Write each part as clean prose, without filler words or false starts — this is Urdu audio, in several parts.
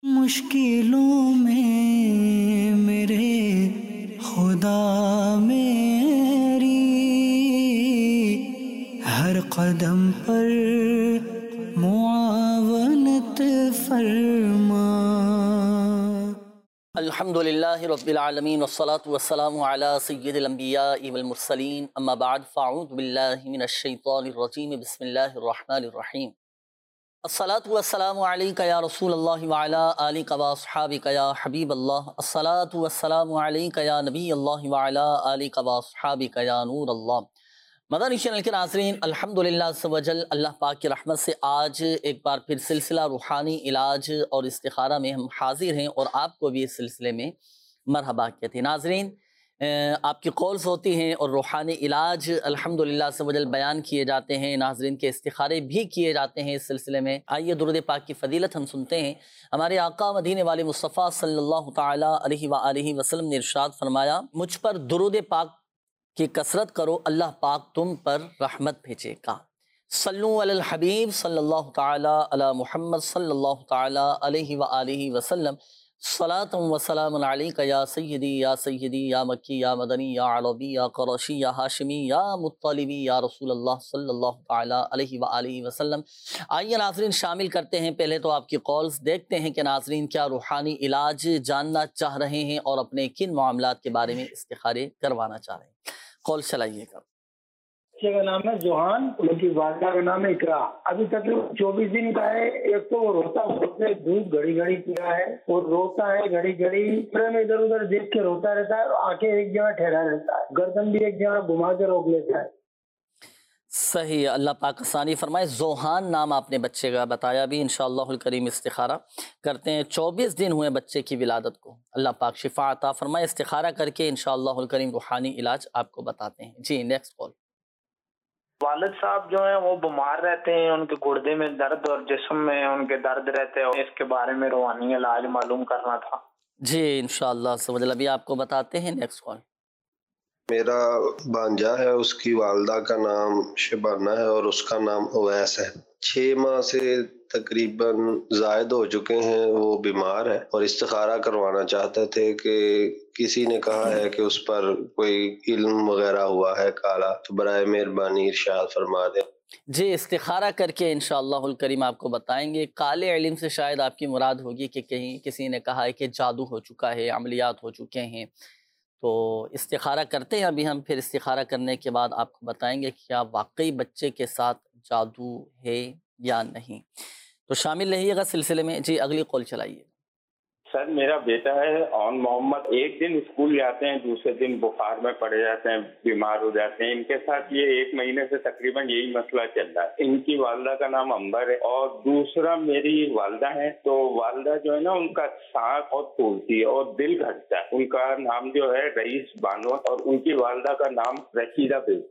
مشکلوں میں میرے خدا میری ہر قدم پر معاونت فرما۔ الحمدللہ رب العالمین والصلاة والسلام علی سید الانبیاء والمرسلین، اما بعد فاعوذ باللہ من الشیطان الرجیم، بسم اللہ الرحمن الرحیم۔ الصلاة والسلام علیک یا رسول اللہ وعلی آلک واصحابک یا حبیب اللہ، الصلاة والسلام علیک یا نبی اللہ وعلی آلک واصحابک یا نور اللہ۔ مدنی چینل کے ناظرین، الحمدللہ عز و جل اللہ پاک کی رحمت سے آج ایک بار پھر سلسلہ روحانی علاج اور استخارہ میں ہم حاضر ہیں، اور آپ کو بھی اس سلسلے میں مرحبا کہتے ہیں۔ ناظرین، آپ کی کالز ہوتی ہیں اور روحانی علاج الحمدللہ عز و جل بیان کیے جاتے ہیں، ناظرین کے استخارے بھی کیے جاتے ہیں اس سلسلے میں۔ آئیے درود پاک کی فضیلت ہم سنتے ہیں۔ ہمارے آقا مدینے والے مصطفیٰ صلی اللہ تعالیٰ علیہ وآلہ وسلم نے ارشاد فرمایا، مجھ پر درود پاک کی کثرت کرو، اللہ پاک تم پر رحمت بھیجے گا۔ صلو علی الحبیب صلی اللہ تعالیٰ علی محمد صلی اللہ تعالیٰ علیہ وآلہ وسلم، صلاۃ و سلام علیک یا سیدی یا مکی یا مدنی یا عربی یا قریشی یا ہاشمی یا مطلبی یا رسول اللہ صلی اللہ تعالیٰ علیہ وآلہ وسلم۔ آئیے ناظرین شامل کرتے ہیں، پہلے تو آپ کی کالز دیکھتے ہیں کہ ناظرین کیا روحانی علاج جاننا چاہ رہے ہیں اور اپنے کن معاملات کے بارے میں استخارے کروانا چاہ رہے ہیں۔ کال چلائیے گا۔ بچے کا نام ہے جوہان، ان کی والدہ کا نام ہے اقرا۔ ابھی تک 24 دن کا ہے۔ ایک تو وہ روتا ہے، دودھ گھڑی گھڑی پیا ہے، اور روتا ہے گھڑی گھڑی، کمرے میں ادھر ادھر دیکھ کے روتا رہتا ہے، اور آنکھیں ایک جگہ ٹھہرا رہتا ہے، گردن بھی ایک جگہ گھما کے روک لیتا ہے۔ صحیح، اللہ پاک آسانی فرمائے۔ زوہان نام آپ نے بچے کا بتایا بھی، انشاءاللہ الکریم استخارہ کرتے ہیں۔ 24 دن ہوئے بچے کی ولادت کو، اللہ پاک شفا عطا فرمائے۔ استخارہ کر کے انشاءاللہ الکریم روحانی علاج آپ کو بتاتے ہیں۔ جی نیکسٹ کال۔ والد صاحب جو ہیں وہ بیمار رہتے ہیں، ان کے گردے میں درد اور جسم میں ان کے درد رہتے ہیں، اس کے بارے میں روحانی علاج معلوم کرنا تھا۔ جی انشاءاللہ ابھی آپ کو بتاتے ہیں۔ Next call. میرا بانجا ہے، اس کی والدہ کا نام شبانہ ہے اور اس کا نام اویس ہے۔ 6 ماہ سے تقریباً زائد ہو چکے ہیں، وہ بیمار ہے اور استخارہ کروانا چاہتے تھے کہ کسی نے کہا ہے کہ اس پر کوئی علم وغیرہ ہوا ہے کالا، تو برائے مہربانی ارشاد فرما دیں۔ جی استخارہ کر کے انشاءاللہ الکریم آپ کو بتائیں گے۔ کالے علم سے شاید آپ کی مراد ہوگی کہ کہیں کسی نے کہا ہے کہ جادو ہو چکا ہے، عملیات ہو چکے ہیں، تو استخارہ کرتے ہیں ابھی ہم، پھر استخارہ کرنے کے بعد آپ کو بتائیں گے کہ کیا واقعی بچے کے ساتھ جادو ہے یا نہیں۔ تو شامل رہیے گا سلسلے میں۔ جی اگلی کال چلائیے۔ سر میرا بیٹا ہے اون محمد، ایک دن اسکول جاتے ہیں، دوسرے دن بخار میں پڑے جاتے ہیں، بیمار ہو جاتے ہیں۔ ان کے ساتھ یہ 1 مہینے سے تقریباً یہی مسئلہ چل رہا ہے۔ ان کی والدہ کا نام امبر ہے، اور دوسرا میری والدہ ہے، تو والدہ جو ہے نا ان کا سانس بہت پھولتی ہے اور دل گھٹتا ہے۔ ان کا نام جو ہے رئیس بانو، اور ان کی والدہ کا نام رشیدہ بیگم۔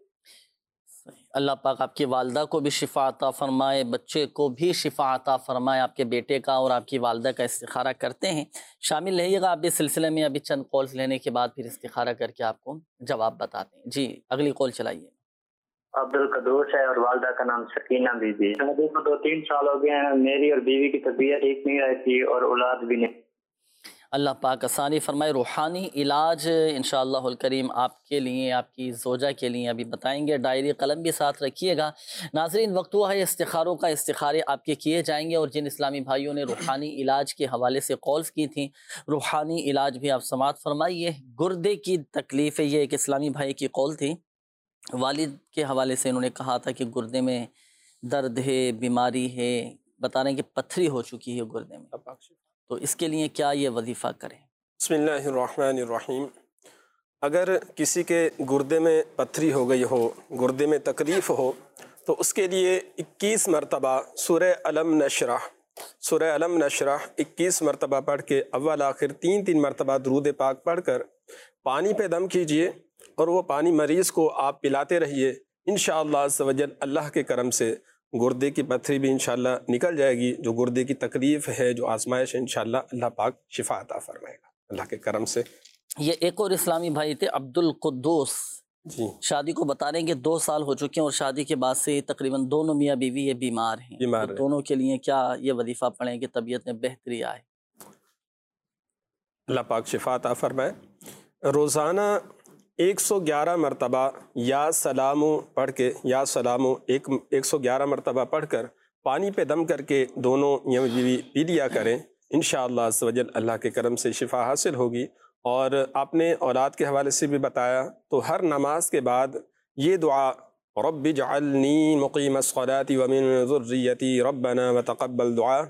اللہ پاک آپ کی والدہ کو بھی شفا عطا فرمائے، بچے کو بھی شفا عطا فرمائے، آپ کے بیٹے کا اور آپ کی والدہ کا استخارہ کرتے ہیں۔ شامل رہیے گا آپ بھی سلسلے میں، ابھی چند کالز لینے کے بعد پھر استخارہ کر کے آپ کو جواب بتاتے ہیں۔ جی اگلی کال چلائیے۔ عبد القدوس ہے اور والدہ کا نام سکینہ بی بی۔ شادی کو 2-3 سال ہو گئے ہیں، میری اور بیوی کی طبیعت ٹھیک نہیں رہتی اور اولاد بھی نہیں۔ اللہ پاک آسانی فرمائے۔ روحانی علاج انشاءاللہ الکریم آپ کے لیے، آپ کی زوجہ کے لیے ابھی بتائیں گے۔ ڈائری قلم بھی ساتھ رکھیے گا۔ ناظرین وقت ہوا ہے استخاروں کا، استخارے آپ کے کیے جائیں گے، اور جن اسلامی بھائیوں نے روحانی علاج کے حوالے سے کالز کی تھیں، روحانی علاج بھی آپ سماعت فرمائیے۔ گردے کی تکلیف ہے، یہ ایک اسلامی بھائی کی کال تھی، والد کے حوالے سے انہوں نے کہا تھا کہ گردے میں درد ہے، بیماری ہے، بتا رہے ہیں کہ پتھری ہو چکی ہے گردے میں، تو اس کے لیے کیا یہ وظیفہ کریں؟ بسم اللہ الرحمن الرحیم۔ اگر کسی کے گردے میں پتھری ہو گئی ہو، گردے میں تکلیف ہو، تو اس کے لیے 21 مرتبہ سورہ علم نشرح 21 مرتبہ پڑھ کے اول آخر 3 مرتبہ درود پاک پڑھ کر پانی پہ دم کیجئے، اور وہ پانی مریض کو آپ پلاتے رہیے۔ انشاءاللہ عز و جل اللہ کے کرم سے گردے کی پتھری بھی انشاءاللہ نکل جائے گی، جو گردے کی تکلیف ہے، جو آزمائش ہے، انشاءاللہ اللہ پاک شفا عطا فرمائے گا اللہ کے کرم سے۔ یہ ایک اور اسلامی بھائی تھے عبد القدوس، جی شادی کو بتا رہے ہیں کہ 2 سال ہو چکے ہیں، اور شادی کے بعد سے تقریباً دونوں میاں بیوی یہ بیمار ہیں، تو دونوں کے لیے کیا یہ وظیفہ پڑھیں کہ طبیعت میں بہتری آئے؟ اللہ پاک شفا عطا فرمائے۔ روزانہ 111 مرتبہ یا سلامو پڑھ کے 111 مرتبہ پڑھ کر پانی پہ دم کر کے دونوں میاں بیوی پی لیا کریں، انشاءاللہ عز و جل اللہ کے کرم سے شفا حاصل ہوگی۔ اور آپ نے اولاد کے حوالے سے بھی بتایا، تو ہر نماز کے بعد یہ دعا رب اجعلنی مقیم الصلاۃ ومن ذریتی ربنا وتقبل دعا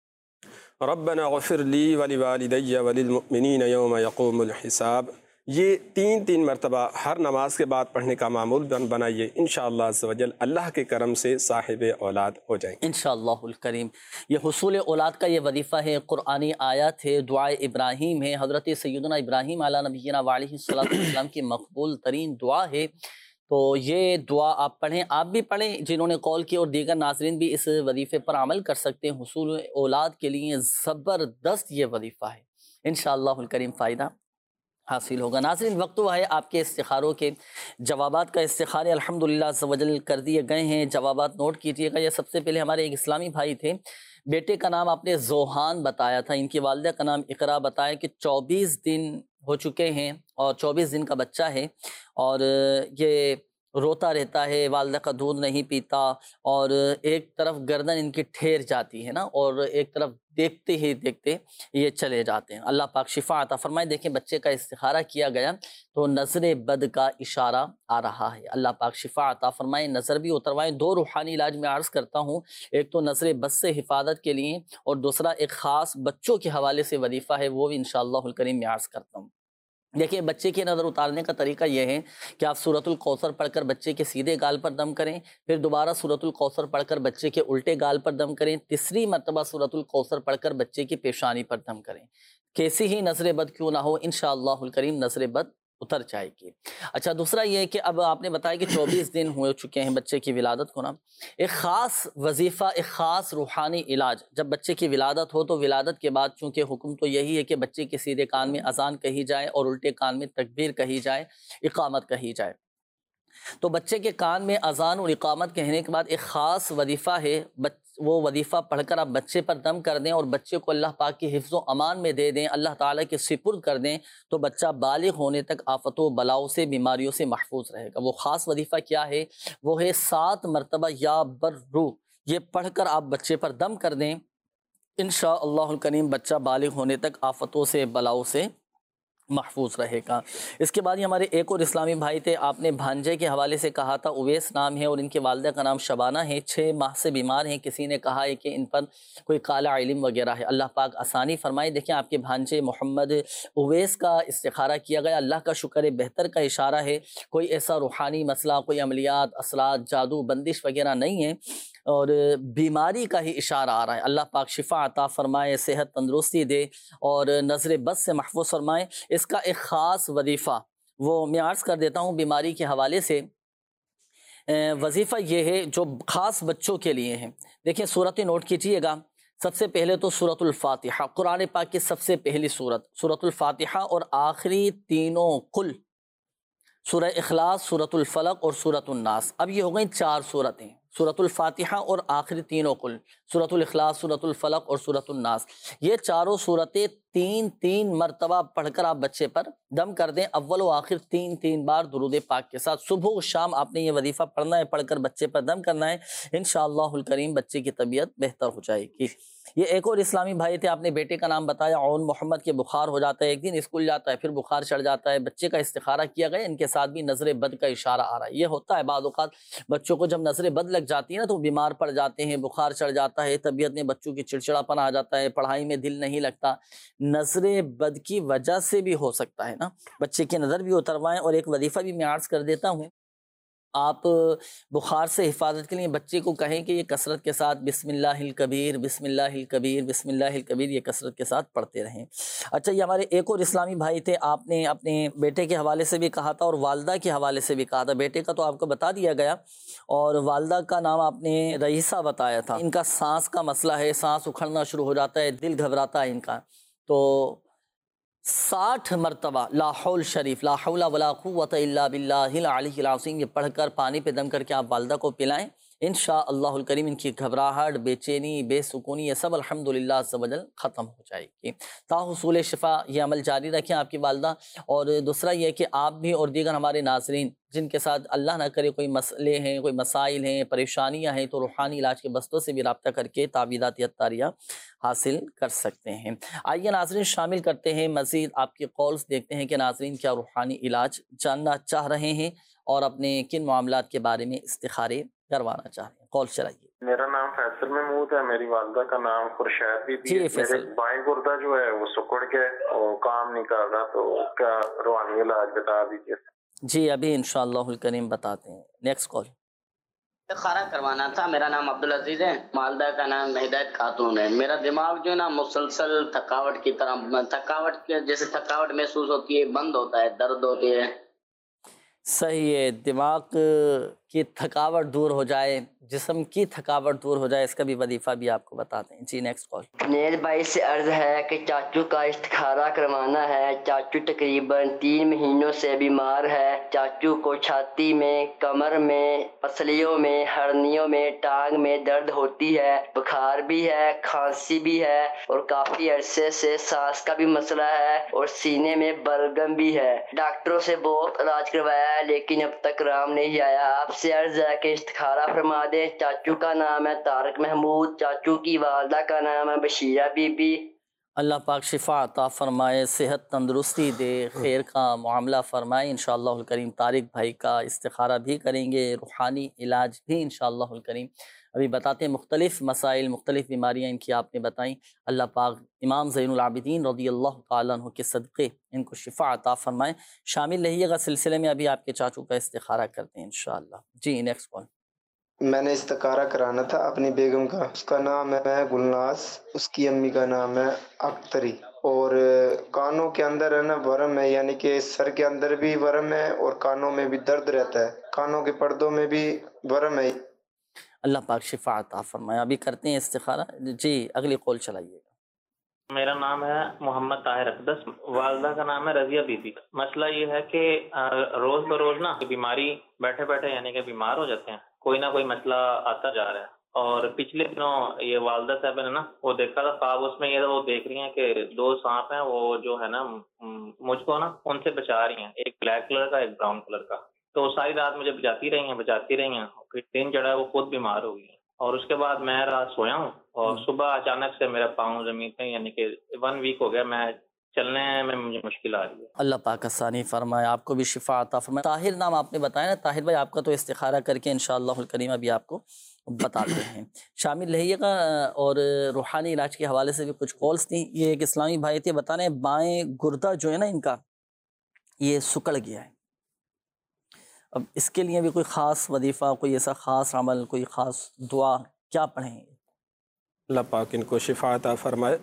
ربنا اغفر لی ولوالدی وللمؤمنین یوم یقوم الحساب، یہ 3 مرتبہ ہر نماز کے بعد پڑھنے کا معمول بنائیے، انشاءاللہ عز و جل اللہ کے کرم سے صاحب اولاد ہو جائیں گے انشاءاللہ الکریم۔ یہ حصول اولاد کا یہ وظیفہ ہے، قرآنی آیت ہے، دعائے ابراہیم ہے، حضرت سیدنا ابراہیم علیہ نبینا وعلیہ السلام کی مقبول ترین دعا ہے۔ تو یہ دعا آپ پڑھیں، آپ بھی پڑھیں، جنہوں نے کال کی، اور دیگر ناظرین بھی اس وظیفے پر عمل کر سکتے ہیں۔ حصول اولاد کے لیے زبردست یہ وظیفہ ہے، انشاءاللہ الکریم فائدہ حاصل ہوگا۔ ناظرین، وقت ہوا ہے آپ کے استخاروں کے، جوابات کا استخارے الحمدللہ عز و جل کر دیے گئے ہیں، جوابات نوٹ کیجئے گا۔ یہ سب سے پہلے ہمارے ایک اسلامی بھائی تھے، بیٹے کا نام آپ نے زوہان بتایا تھا، ان کی والدہ کا نام اقرا بتایا کہ 24 دن ہو چکے ہیں اور 24 دن کا بچہ ہے، اور یہ روتا رہتا ہے، والدہ کا دودھ نہیں پیتا، اور ایک طرف گردن ان کی ٹھہر جاتی ہے نا، اور ایک طرف دیکھتے ہی دیکھتے یہ چلے جاتے ہیں۔ اللہ پاک شفا عطا فرمائے۔ دیکھیں، بچے کا استخارہ کیا گیا تو نظر بد کا اشارہ آ رہا ہے، اللہ پاک شفا عطا فرمائے، نظر بھی اتروائیں۔ 2 روحانی علاج میں عرض کرتا ہوں، ایک تو نظر بد سے حفاظت کے لیے، اور دوسرا ایک خاص بچوں کے حوالے سے وظیفہ ہے، وہ بھی انشاءاللہ الکریم میں عرض کرتا ہوں۔ دیکھیں، بچے کی نظر اتارنے کا طریقہ یہ ہے کہ آپ سورۃ الکوثر پڑھ کر بچے کے سیدھے گال پر دم کریں، پھر دوبارہ سورۃ الکوثر پڑھ کر بچے کے الٹے گال پر دم کریں، تیسری مرتبہ سورۃ الکوثر پڑھ کر بچے کی پیشانی پر دم کریں۔ کیسی ہی نظر بد کیوں نہ ہو، انشاءاللہ الکریم نظر بد اتر جائے گی۔ اچھا، دوسرا یہ کہ اب آپ نے بتایا کہ 24 دن ہو چکے ہیں بچے کی ولادت کو نا، ایک خاص وظیفہ، ایک خاص روحانی علاج جب بچے کی ولادت ہو، تو ولادت کے بعد چونکہ حکم تو یہی ہے کہ بچے کے سیدھے کان میں اذان کہی جائے اور الٹے کان میں تکبیر کہی جائے، اقامت کہی جائے۔ تو بچے کے کان میں اذان اور اقامت کہنے کے بعد ایک خاص وظیفہ ہے، وہ وظیفہ پڑھ کر آپ بچے پر دم کر دیں اور بچے کو اللہ پاک کی حفظ و امان میں دے دیں، اللہ تعالیٰ کے سپرد کر دیں، تو بچہ بالغ ہونے تک آفت و بلاؤں سے، بیماریوں سے محفوظ رہے گا۔ وہ خاص وظیفہ کیا ہے؟ وہ ہے 7 مرتبہ یا برو، یہ پڑھ کر آپ بچے پر دم کر دیں، انشاءاللہ الکریم بچہ بالغ ہونے تک آفتوں سے، بلاؤں سے محفوظ رہے گا۔ اس کے بعد ہی ہمارے ایک اور اسلامی بھائی تھے، آپ نے بھانجے کے حوالے سے کہا تھا، اویس نام ہے اور ان کی والدہ کا نام شبانہ ہے، 6 ماہ سے بیمار ہیں، کسی نے کہا ہے کہ ان پر کوئی کالا علم وغیرہ ہے، اللہ پاک آسانی فرمائے۔ دیکھیں، آپ کے بھانجے محمد اویس کا استخارہ کیا گیا، اللہ کا شکر ہے، بہتر کا اشارہ ہے، کوئی ایسا روحانی مسئلہ، کوئی عملیات، اثرات، جادو، بندش وغیرہ نہیں ہے، اور بیماری کا ہی اشارہ آ رہا ہے۔ اللہ پاک شفا عطا فرمائے، صحت تندرستی دے اور نظر بد سے محفوظ فرمائے۔ اس کا ایک خاص وظیفہ وہ میں عرض کر دیتا ہوں بیماری کے حوالے سے۔ وظیفہ یہ ہے جو خاص بچوں کے لیے ہے۔ دیکھیں، صورتیں نوٹ کیجئے گا۔ سب سے پہلے تو سورۃ الفاتحہ، قرآن پاک کی سب سے پہلی سورت سورۃ الفاتحہ، اور آخری تینوں قل، سورہ اخلاص، سورۃ الفلق اور سورۃ الناس۔ اب یہ ہو گئیں 4 سورتیں، سورۃ الفاتحہ اور آخری تینوں قل، سورۃ الاخلاص، سورۃ الفلق اور سورۃ الناس۔ یہ چاروں سورتیں 3 مرتبہ پڑھ کر آپ بچے پر دم کر دیں، اول و آخر 3 بار درود پاک کے ساتھ۔ صبح و شام آپ نے یہ وظیفہ پڑھنا ہے، پڑھ کر بچے پر دم کرنا ہے، انشاءاللہ الکریم بچے کی طبیعت بہتر ہو جائے گی۔ یہ ایک اور اسلامی بھائی تھے، آپ نے بیٹے کا نام بتایا، عون محمد، کے بخار ہو جاتا ہے، ایک دن اسکول جاتا ہے پھر بخار چڑھ جاتا ہے، بچے کا استخارہ کیا گیا، ان کے ساتھ بھی نظر بد کا اشارہ آ رہا ہے۔ یہ ہوتا ہے بعض اوقات بچوں کو جب نظر بد لگ جاتی ہے نا تو بیمار پڑ جاتے ہیں، بخار چڑھ جاتا ہے، طبیعت میں بچوں کی چڑچڑاپن آ جاتا ہے، پڑھائی میں دل نہیں لگتا، نظر بد کی وجہ سے بھی ہو سکتا ہے نا۔ بچے کی نظر بھی اتروائیں، اور ایک وظیفہ بھی میں عرض کر دیتا ہوں، آپ بخار سے حفاظت کے لیے بچے کو کہیں کہ یہ کثرت کے ساتھ بسم اللہ الکبیر، بسم اللہ الکبیر، بسم اللہ الکبیر، یہ کثرت کے ساتھ پڑھتے رہیں۔ اچھا، یہ ہمارے ایک اور اسلامی بھائی تھے، آپ نے اپنے بیٹے کے حوالے سے بھی کہا تھا اور والدہ کے حوالے سے بھی کہا تھا۔ بیٹے کا تو آپ کو بتا دیا گیا، اور والدہ کا نام آپ نے رئیسہ بتایا تھا۔ ان کا سانس کا مسئلہ ہے، سانس اکھڑنا شروع ہو جاتا ہے، دل گھبراتا ہے ان کا، تو 60 مرتبہ لا حول شریف، لا حول ولا قوت الا باللہ العلی العظیم، یہ پڑھ کر پانی پہ دم کر کے آپ والدہ کو پلائیں، انشاءاللہ الکریم ان کی گھبراہٹ، بے چینی، بے سکونی، یہ سب الحمدللہ عز و جل ختم ہو جائے گی۔ تا حصول شفا یہ عمل جاری رکھیں آپ کی والدہ۔ اور دوسرا یہ کہ آپ بھی اور دیگر ہمارے ناظرین جن کے ساتھ اللہ نہ کرے کوئی مسئلے ہیں، کوئی مسائل ہیں، پریشانیاں ہیں، تو روحانی علاج کے بستوں سے بھی رابطہ کر کے تعویذات عطاریہ حاصل کر سکتے ہیں۔ آئیے ناظرین شامل کرتے ہیں مزید آپ کی کالز، دیکھتے ہیں کہ ناظرین کیا روحانی علاج جاننا چاہ رہے ہیں اور اپنے کن معاملات کے بارے میں استخارے کروانا چاہ رہے ہیں۔ کال چلائیے۔ میرا نام فیصل محمود ہے، میری والدہ کا نام خورشید بی بی ہے۔ میرے بائیں گردہ جو ہے وہ سکڑ کے اور کام نہیں کر رہا، تو کیا روحانی علاج بتا دیجیے۔ جی ابھی انشاءاللہ الکریم بتاتے ہیں۔ Next call. استخارہ کروانا تھا۔ میرا نام عبدالعزیز ہے، والدہ کا نام ہدایت خاتون ہے۔ میرا دماغ جو ہے نا مسلسل تھکاوٹ کی طرح، جیسے تھکاوٹ محسوس ہوتی ہے، بند ہوتا ہے، درد ہوتی ہے۔ صحیح ہے، دماغ کی تھکاوٹ دور ہو جائے، جسم کی تھکاوٹ دور ہو جائے، اس کا بھی وظیفہ بھی آپ کو بتاتے ہیں۔ جی نیکسٹ کال۔ نیل بھائی سے عرض ہے کہ چاچو کا استخارہ کروانا ہے۔ چاچو تقریباً 3 مہینوں سے بیمار ہے۔ چاچو کو چھاتی میں، کمر میں، پسلیوں میں، ہرنیوں میں، ٹانگ میں درد ہوتی ہے، بخار بھی ہے، کھانسی بھی ہے، اور کافی عرصے سے سانس کا بھی مسئلہ ہے، اور سینے میں بلغم بھی ہے۔ ڈاکٹروں سے بہت علاج کروایا ہے لیکن اب تک آرام نہیں آیا۔ آپ سے عرض ہے کہ استخارہ فرما دیں۔ چاچو کا نام ہے طارق محمود، چاچو کی والدہ کا نام ہے بشیرہ بی بی۔ اللہ پاک شفا عطا فرمائے، صحت تندرستی دے، خیر کا معاملہ فرمائے۔ انشاءاللہ الکریم طارق بھائی کا استخارہ بھی کریں گے، روحانی علاج بھی انشاءاللہ الکریم ابھی بتاتے ہیں۔ مختلف مسائل، مختلف بیماریاں ان کی آپ نے بتائیں۔ اللہ پاک امام زین العابدین رضی اللہ تعالیٰ عنہ کے صدقے ان کو شفا عطا فرمائے۔ شامل رہیے گا سلسلے میں، ابھی آپ کے چاچو کا استخارہ کرتے ہیں انشاءاللہ۔ جی نیکسٹ کال۔ میں نے استخارہ کرانا تھا اپنی بیگم کا، اس کا نام ہے گلناز، اس کی امی کا نام ہے اختری، اور کانوں کے اندر ہے نا ورم ہے، یعنی کہ سر کے اندر بھی ورم ہے اور کانوں میں بھی درد رہتا ہے، کانوں کے پردوں میں بھی ورم ہے۔ اللہ پاک شفا عطا فرمائے۔ ابھی کرتے ہیں استخارہ۔ جی اگلی قول چلائیے گا۔ میرا نام ہے محمد طاہر اقدس، والدہ کا نام ہے رضیہ بی بی۔ مسئلہ یہ ہے کہ روز بروز نا بیماری، بیٹھے بیٹھے یعنی کہ بیمار ہو جاتے ہیں، کوئی نہ کوئی مسئلہ آتا جا رہا ہے۔ اور پچھلے دنوں یہ والدہ صاحب نے نا وہ دیکھا تھا خواب، اس میں یہ وہ دیکھ رہی ہیں کہ 2 سانپ ہیں، وہ جو ہے نا مجھ کو نا ان سے بچا رہی ہیں، ایک بلیک کلر کا، ایک براؤن کلر کا۔ تو ساری رات مجھے بچاتی رہی ہیں، پھر دن چڑھا وہ خود بیمار ہو گئی ہیں، اور اس کے بعد میں رات سویا ہوں اور صبح اچانک سے میرا پاؤں زمین پہ، یعنی کہ 1 ویک ہو گیا، میں چلنے میں مجھے مشکل آ رہی ہے۔ اللہ پاک آسانی فرمائے، آپ کو بھی شفا عطا فرمائے۔ طاہر نام آپ نے بتایا نا، طاہر بھائی آپ کا تو استخارہ کر کے انشاءاللہ الکریم ابھی آپ کو بتاتے ہیں، شامل رہیے گا۔ اور روحانی علاج کے حوالے سے بھی کچھ کالز تھیں۔ یہ ایک اسلامی بھائی تھے، بتا رہے ہیں بائیں گردہ جو ہے نا ان کا یہ سکڑ گیا ہے۔ اب اس کے لیے بھی کوئی خاص وظیفہ، کوئی ایسا خاص عمل، کوئی خاص دعا کیا پڑھیں؟ اللہ پاک ان کو شفا عطا فرمائے۔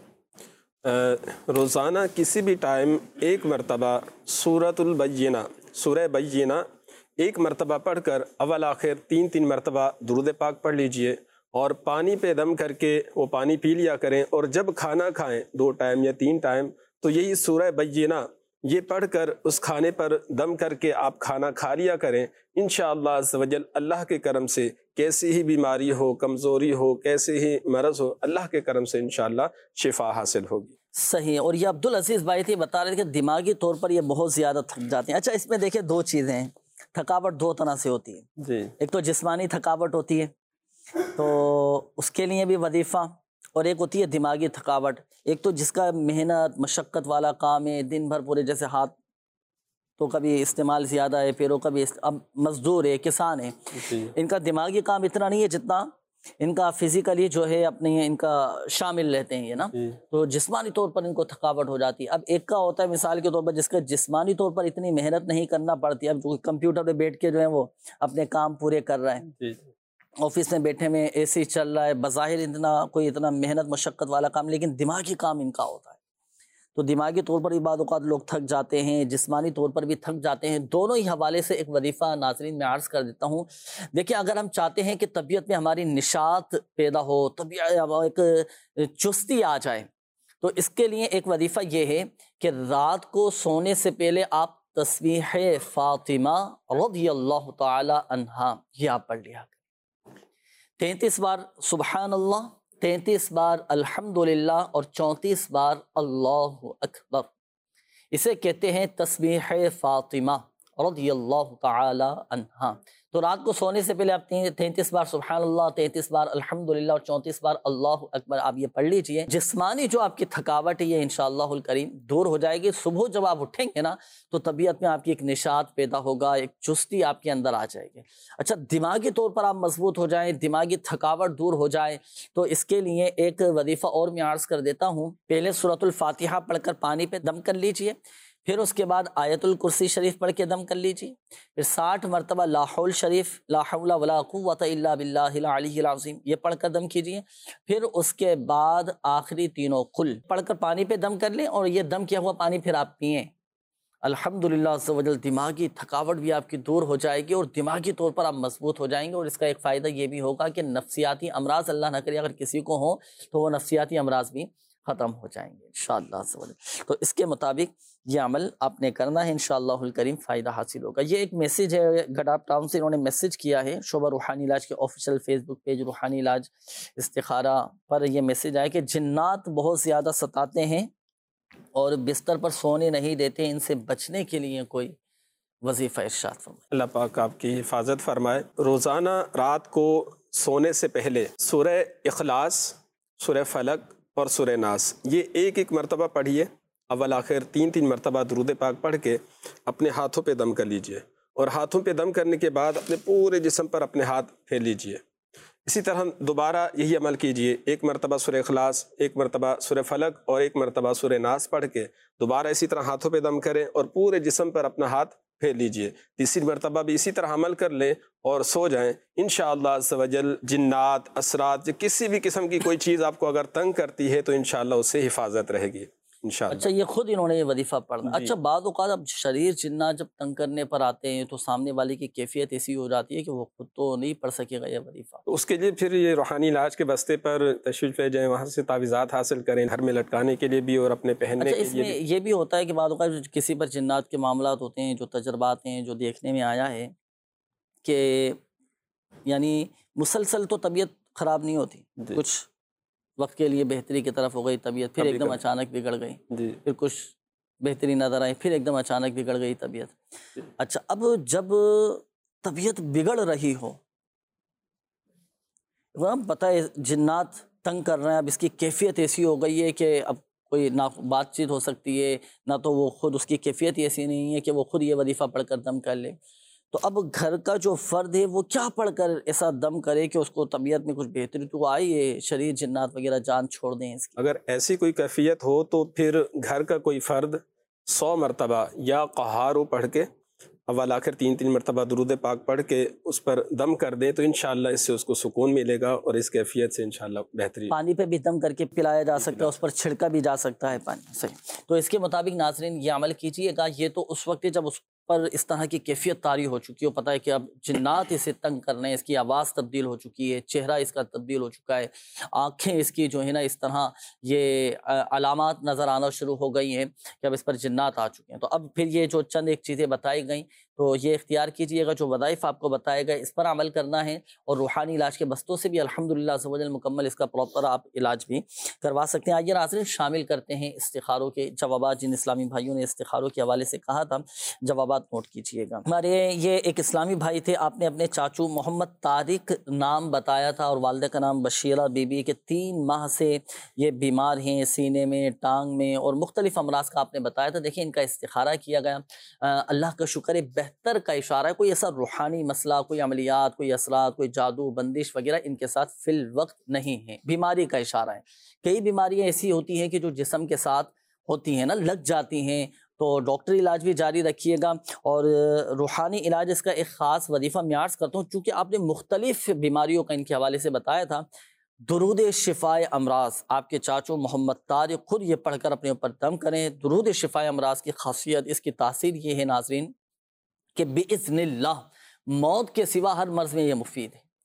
روزانہ کسی بھی ٹائم 1 مرتبہ سورۃ البینہ، سورہ بینہ 1 مرتبہ پڑھ کر اول آخر 3 مرتبہ درود پاک پڑھ لیجئے، اور پانی پہ دم کر کے وہ پانی پی لیا کریں، اور جب کھانا کھائیں 2 ٹائم یا 3 ٹائم تو یہی سورہ بینہ یہ پڑھ کر اس کھانے پر دم کر کے آپ کھانا کھا لیا کریں۔ انشاءاللہ عز و جل اللہ کے کرم سے کیسی ہی بیماری ہو، کمزوری ہو، کیسے ہی مرض ہو، اللہ کے کرم سے انشاءاللہ شفا حاصل ہوگی۔ صحیح۔ اور یہ عبدالعزیز بھائی تھے، بتا رہے تھے کہ دماغی طور پر یہ بہت زیادہ تھک جاتے ہیں۔ اچھا اس میں دیکھیں 2 چیزیں ہیں، تھکاوٹ 2 طرح سے ہوتی ہے۔ جی، ایک تو جسمانی تھکاوٹ ہوتی ہے، تو اس کے لیے بھی وظیفہ، اور ایک ہوتی ہے دماغی تھکاوٹ۔ ایک تو جس کا محنت مشقت والا کام ہے، دن بھر پورے، جیسے ہاتھ تو کبھی استعمال زیادہ ہے، پیروں کا بھی اب مزدور ہے، کسان ہے، ان کا دماغی کام اتنا نہیں ہے جتنا ان کا فزیکلی جو ہے اپنے ان کا شامل رہتے ہیں یہ نا، تو جسمانی طور پر ان کو تھکاوٹ ہو جاتی ہے۔ اب ایک کا ہوتا ہے مثال کے طور پر جس کا جسمانی طور پر اتنی محنت نہیں کرنا پڑتی، اب جو کمپیوٹر پہ بیٹھ کے جو ہے وہ اپنے کام پورے کر رہے ہیں، آفس میں بیٹھے میں اے سی چل رہا ہے، بظاہر اتنا محنت مشقت والا کام، لیکن دماغی کام ان کا ہوتا ہے، تو دماغی طور پر بھی بعض اوقات لوگ تھک جاتے ہیں، جسمانی طور پر بھی تھک جاتے ہیں۔ دونوں ہی حوالے سے ایک وظیفہ ناظرین میں عرض کر دیتا ہوں۔ دیکھیں اگر ہم چاہتے ہیں کہ طبیعت میں ہماری نشاط پیدا ہو، ایک چستی آ جائے، تو اس کے لیے ایک وظیفہ یہ ہے کہ رات کو سونے سے پہلے آپ تسبیح فاطمہ رضی اللہ تعالی عنہا یہ آپ پڑھ لیا کریں۔ 33 بار سبحان اللہ، 33 بار الحمدللہ اور 34 بار اللہ اکبر۔ اسے کہتے ہیں تسبیح فاطمہ رضی اللہ تعالی عنہا۔ تو رات کو سونے سے پہلے آپ 33 بار سبحان اللہ، 33 بار الحمدللہ اور 34 بار اللہ اکبر آپ یہ پڑھ لیجئے۔ جسمانی جو آپ کی تھکاوٹ ہے یہ انشاءاللہ الکریم دور ہو جائے گی۔ صبح جب آپ اٹھیں گے نا تو طبیعت میں آپ کی ایک نشاط پیدا ہوگا، ایک چستی آپ کے اندر آ جائے گی۔ اچھا، دماغی طور پر آپ مضبوط ہو جائیں، دماغی تھکاوٹ دور ہو جائے تو اس کے لیے ایک وظیفہ اور میں عرض کر دیتا ہوں۔ پہلے سورۃ الفاتحہ پڑھ کر پانی پہ دم کر لیجئے، پھر اس کے بعد آیت الکرسی شریف پڑھ کے دم کر لیجیے، پھر 60 مرتبہ لا حول شریف، لا حول ولا قوت الا باللہ العلی العظیم یہ پڑھ کر دم کیجیے، پھر اس کے بعد آخری تینوں قل پڑھ کر پانی پہ دم کر لیں اور یہ دم کیا ہوا پانی پھر آپ پئیں۔ الحمدللہ عز و جل دماغی تھکاوٹ بھی آپ کی دور ہو جائے گی اور دماغی طور پر آپ مضبوط ہو جائیں گے، اور اس کا ایک فائدہ یہ بھی ہوگا کہ نفسیاتی امراض اللہ نہ کرے اگر کسی کو ہوں تو وہ نفسیاتی امراض بھی ختم ہو جائیں گے انشاءاللہ عز و جل۔ تو اس کے مطابق یہ عمل آپ نے کرنا ہے، انشاءاللہ الکریم فائدہ حاصل ہوگا۔ یہ ایک میسیج ہے گڈاپ ٹاؤن سے، انہوں نے میسیج کیا ہے شعبہ روحانی علاج کے آفیشیل فیس بک پیج روحانی علاج استخارہ پر یہ میسیج آیا کہ جنات بہت زیادہ ستاتے ہیں اور بستر پر سونے نہیں دیتے، ان سے بچنے کے لیے کوئی وظیفہ ارشاد فرمائے۔ اللہ پاک آپ کی حفاظت فرمائے۔ روزانہ رات کو سونے سے پہلے سورہ اخلاص، سورہ فلق اور سورہ ناس یہ ایک مرتبہ پڑھیے، اول آخر 3 مرتبہ درود پاک پڑھ کے اپنے ہاتھوں پہ دم کر لیجئے، اور ہاتھوں پہ دم کرنے کے بعد اپنے پورے جسم پر اپنے ہاتھ پھیر لیجئے۔ اسی طرح دوبارہ یہی عمل کیجئے، 1 مرتبہ سورہ اخلاص، 1 مرتبہ سورہ فلق اور 1 مرتبہ سورہ ناس پڑھ کے دوبارہ اسی طرح ہاتھوں پہ دم کریں اور پورے جسم پر اپنا ہاتھ پھیر لیجئے۔ تیسری مرتبہ بھی اسی طرح عمل کر لیں اور سو جائیں۔ انشاءاللہ عز و جل جنات، اسرات، کسی بھی قسم کی کوئی چیز آپ کو اگر تنگ کرتی ہے تو انشاءاللہ اس سے حفاظت رہے گی انشاءاللہ۔ اچھا، یہ خود انہوں نے یہ وظیفہ پڑھنا۔ اچھا، بعض اوقات اب شریر جنات جب تنگ کرنے پر آتے ہیں تو سامنے والے کی کیفیت ایسی ہو جاتی ہے کہ وہ خود تو نہیں پڑھ سکے گا یہ وظیفہ، اس کے لیے پھر یہ روحانی علاج کے بستے پر تشریف لے جائیں، وہاں سے تعویذات حاصل کریں، گھر میں لٹکانے کے لیے بھی اور اپنے پہننے کے لیے۔ اس میں یہ بھی ہوتا ہے کہ بعض اوقات کسی پر جنات کے معاملات ہوتے ہیں، جو تجربات ہیں، جو دیکھنے میں آیا ہے کہ یعنی مسلسل تو طبیعت خراب نہیں ہوتی، کچھ وقت کے لیے بہتری کی طرف ہو گئی طبیعت، پھر ایک دم اچانک بگڑ گئی، پھر کچھ بہتری نظر آئی، پھر ایک دم اچانک بگڑ گئی طبیعت۔ اچھا، اب جب طبیعت بگڑ رہی ہو، پتہ ہے جنات تنگ کر رہے ہیں، اب اس کی کیفیت ایسی ہو گئی ہے کہ اب کوئی نہ بات چیت ہو سکتی ہے، نہ تو وہ خود اس کی کیفیت ایسی نہیں ہے کہ وہ خود یہ وظیفہ پڑھ کر دم کر لے، تو اب گھر کا جو فرد ہے وہ کیا پڑھ کر ایسا دم کرے کہ اس کو طبیعت میں کچھ بہتری تو آئی ہے، شریر جنات وغیرہ جان چھوڑ دیں اس کی؟ اگر ایسی کوئی کیفیت ہو تو پھر گھر کا کوئی فرد 100 مرتبہ یا قہارو پڑھ کے اول آخر 3 مرتبہ درود پاک پڑھ کے اس پر دم کر دے تو انشاءاللہ اس سے اس کو سکون ملے گا اور اس کیفیت سے انشاءاللہ بہتری۔ پانی پہ بھی دم کر کے پلایا جا سکتا ہے، اس پر چھڑکا بھی جا سکتا ہے پانی، صحیح۔ تو اس کے مطابق ناظرین یہ عمل کیجئے گا۔ یہ تو اس وقت جب اس پر اس طرح کی کیفیت طاری ہو چکی ہو، پتہ ہے کہ اب جنات اسے تنگ کر رہے ہیں، اس کی آواز تبدیل ہو چکی ہے، چہرہ اس کا تبدیل ہو چکا ہے، آنکھیں اس کی جو ہے نا اس طرح یہ علامات نظر آنا شروع ہو گئی ہیں کہ اب اس پر جنات آ چکے ہیں، تو اب پھر یہ جو چند ایک چیزیں بتائی گئیں تو یہ اختیار کیجئے گا، جو وظائف آپ کو بتائے گئے اس پر عمل کرنا ہے، اور روحانی علاج کے بستوں سے بھی الحمدللہ عز و جل مکمل اس کا پراپر آپ علاج بھی کروا سکتے ہیں۔ آئیے ناظرین شامل کرتے ہیں استخاروں کے جوابات، جن اسلامی بھائیوں نے استخاروں کے حوالے سے کہا تھا، جوابات نوٹ کیجئے گا۔ ہمارے یہ ایک اسلامی بھائی تھے، آپ نے اپنے چاچو محمد طارق نام بتایا تھا اور والدہ کا نام بشیرہ بی بی، کہ 3 ماہ سے یہ بیمار ہیں، سینے میں، ٹانگ میں اور مختلف امراض کا آپ نے بتایا تھا۔ دیکھیں ان کا استخارہ کیا گیا، اللہ کا شکر ہے بہتر کا اشارہ ہے، کوئی ایسا روحانی مسئلہ، کوئی عملیات، کوئی اثرات، کوئی جادو بندش وغیرہ ان کے ساتھ فی الوقت نہیں ہے، بیماری کا اشارہ ہے۔ کئی بیماریاں ایسی ہوتی ہیں کہ جو جسم کے ساتھ ہوتی ہیں نا، لگ جاتی ہیں، تو ڈاکٹری علاج بھی جاری رکھیے گا، اور روحانی علاج اس کا ایک خاص وظیفہ میں عرض کرتا ہوں، چونکہ آپ نے مختلف بیماریوں کا ان کے حوالے سے بتایا تھا۔ درود شفائے امراض، آپ کے چاچو محمد طارق خود یہ پڑھ کر اپنے اوپر دم کریں۔ درود شفائے امراض کی خاصیت، اس کی تاثیر یہ ہے ناظرین کہ بِإِذْنِ اللہ موت کے سوا ہر مرض میں یہ مفید ہے۔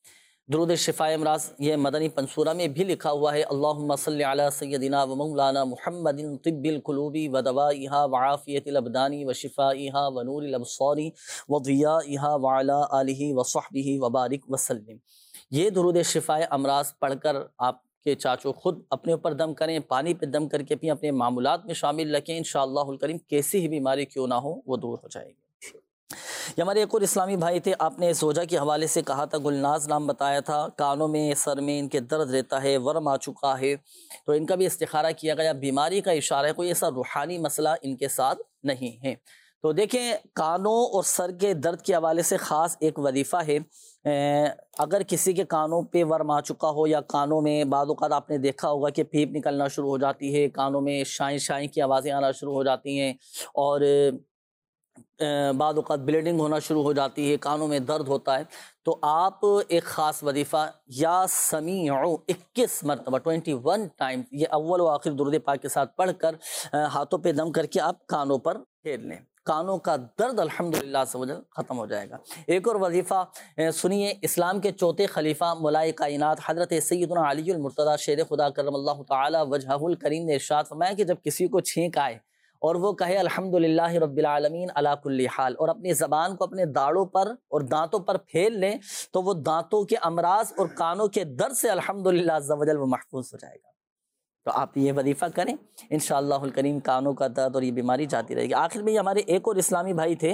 درود شفائے امراض یہ مدنی پنصورہ میں بھی لکھا ہوا ہے، اللہم صلی علی سیدنا و مولانا محمد طب القلوب و دوائها و عافیت الابدان و شفائها و نور الابصار و ضیائها و علی آلہ و صحبہ و بارک وسلم۔ یہ درود شفائے امراض پڑھ کر آپ کے چاچو خود اپنے اوپر دم کریں، پانی پہ دم کر کے بھی اپنے معمولات میں شامل رکھیں، انشاءاللہ الکریم کیسی ہی بیماری کیوں نہ ہو وہ دور ہو جائے گی۔ یہ ہمارے ایک اور اسلامی بھائی تھے، آپ نے زوجہ کے حوالے سے کہا تھا، گلناز نام بتایا تھا، کانوں میں سر میں ان کے درد رہتا ہے، ورم آ چکا ہے، تو ان کا بھی استخارہ کیا گیا، بیماری کا اشارہ ہے، کوئی ایسا روحانی مسئلہ ان کے ساتھ نہیں ہے۔ تو دیکھیں کانوں اور سر کے درد کے حوالے سے خاص ایک وظیفہ ہے، اگر کسی کے کانوں پہ ورم آ چکا ہو یا کانوں میں بعض اوقات آپ نے دیکھا ہوگا کہ پیپ نکلنا شروع ہو جاتی ہے، کانوں میں شائیں شائیں کی آوازیں آنا شروع ہو جاتی ہیں، اور بعض اوقات بلیڈنگ ہونا شروع ہو جاتی ہے، کانوں میں درد ہوتا ہے، تو آپ ایک خاص وظیفہ یا سمیعو 21 مرتبہ 21 ٹائم یہ اول و آخر درود پاک کے ساتھ پڑھ کر ہاتھوں پہ دم کر کے آپ کانوں پر پھیر لیں، کانوں کا درد الحمدللہ ختم ہو جائے گا۔ ایک اور وظیفہ سنیے، اسلام کے چوتھے خلیفہ مولائے کائنات حضرت سیدنا علی المرتضیٰ شیر خدا کرم اللہ تعالی وجہہ الکریم نے ارشاد فرمایا کہ جب کسی کو چھینک آئے اور وہ کہے الحمدللہ رب العالمین علی کل حال، اور اپنی زبان کو اپنے داڑوں پر اور دانتوں پر پھیر لیں، تو وہ دانتوں کے امراض اور کانوں کے درد سے الحمدللہ عز و جل وہ محفوظ ہو جائے گا۔ تو آپ یہ وظیفہ کریں، انشاءاللہ الکریم کانوں کا درد اور یہ بیماری جاتی رہے گی۔ آخر میں یہ ہمارے ایک اور اسلامی بھائی تھے،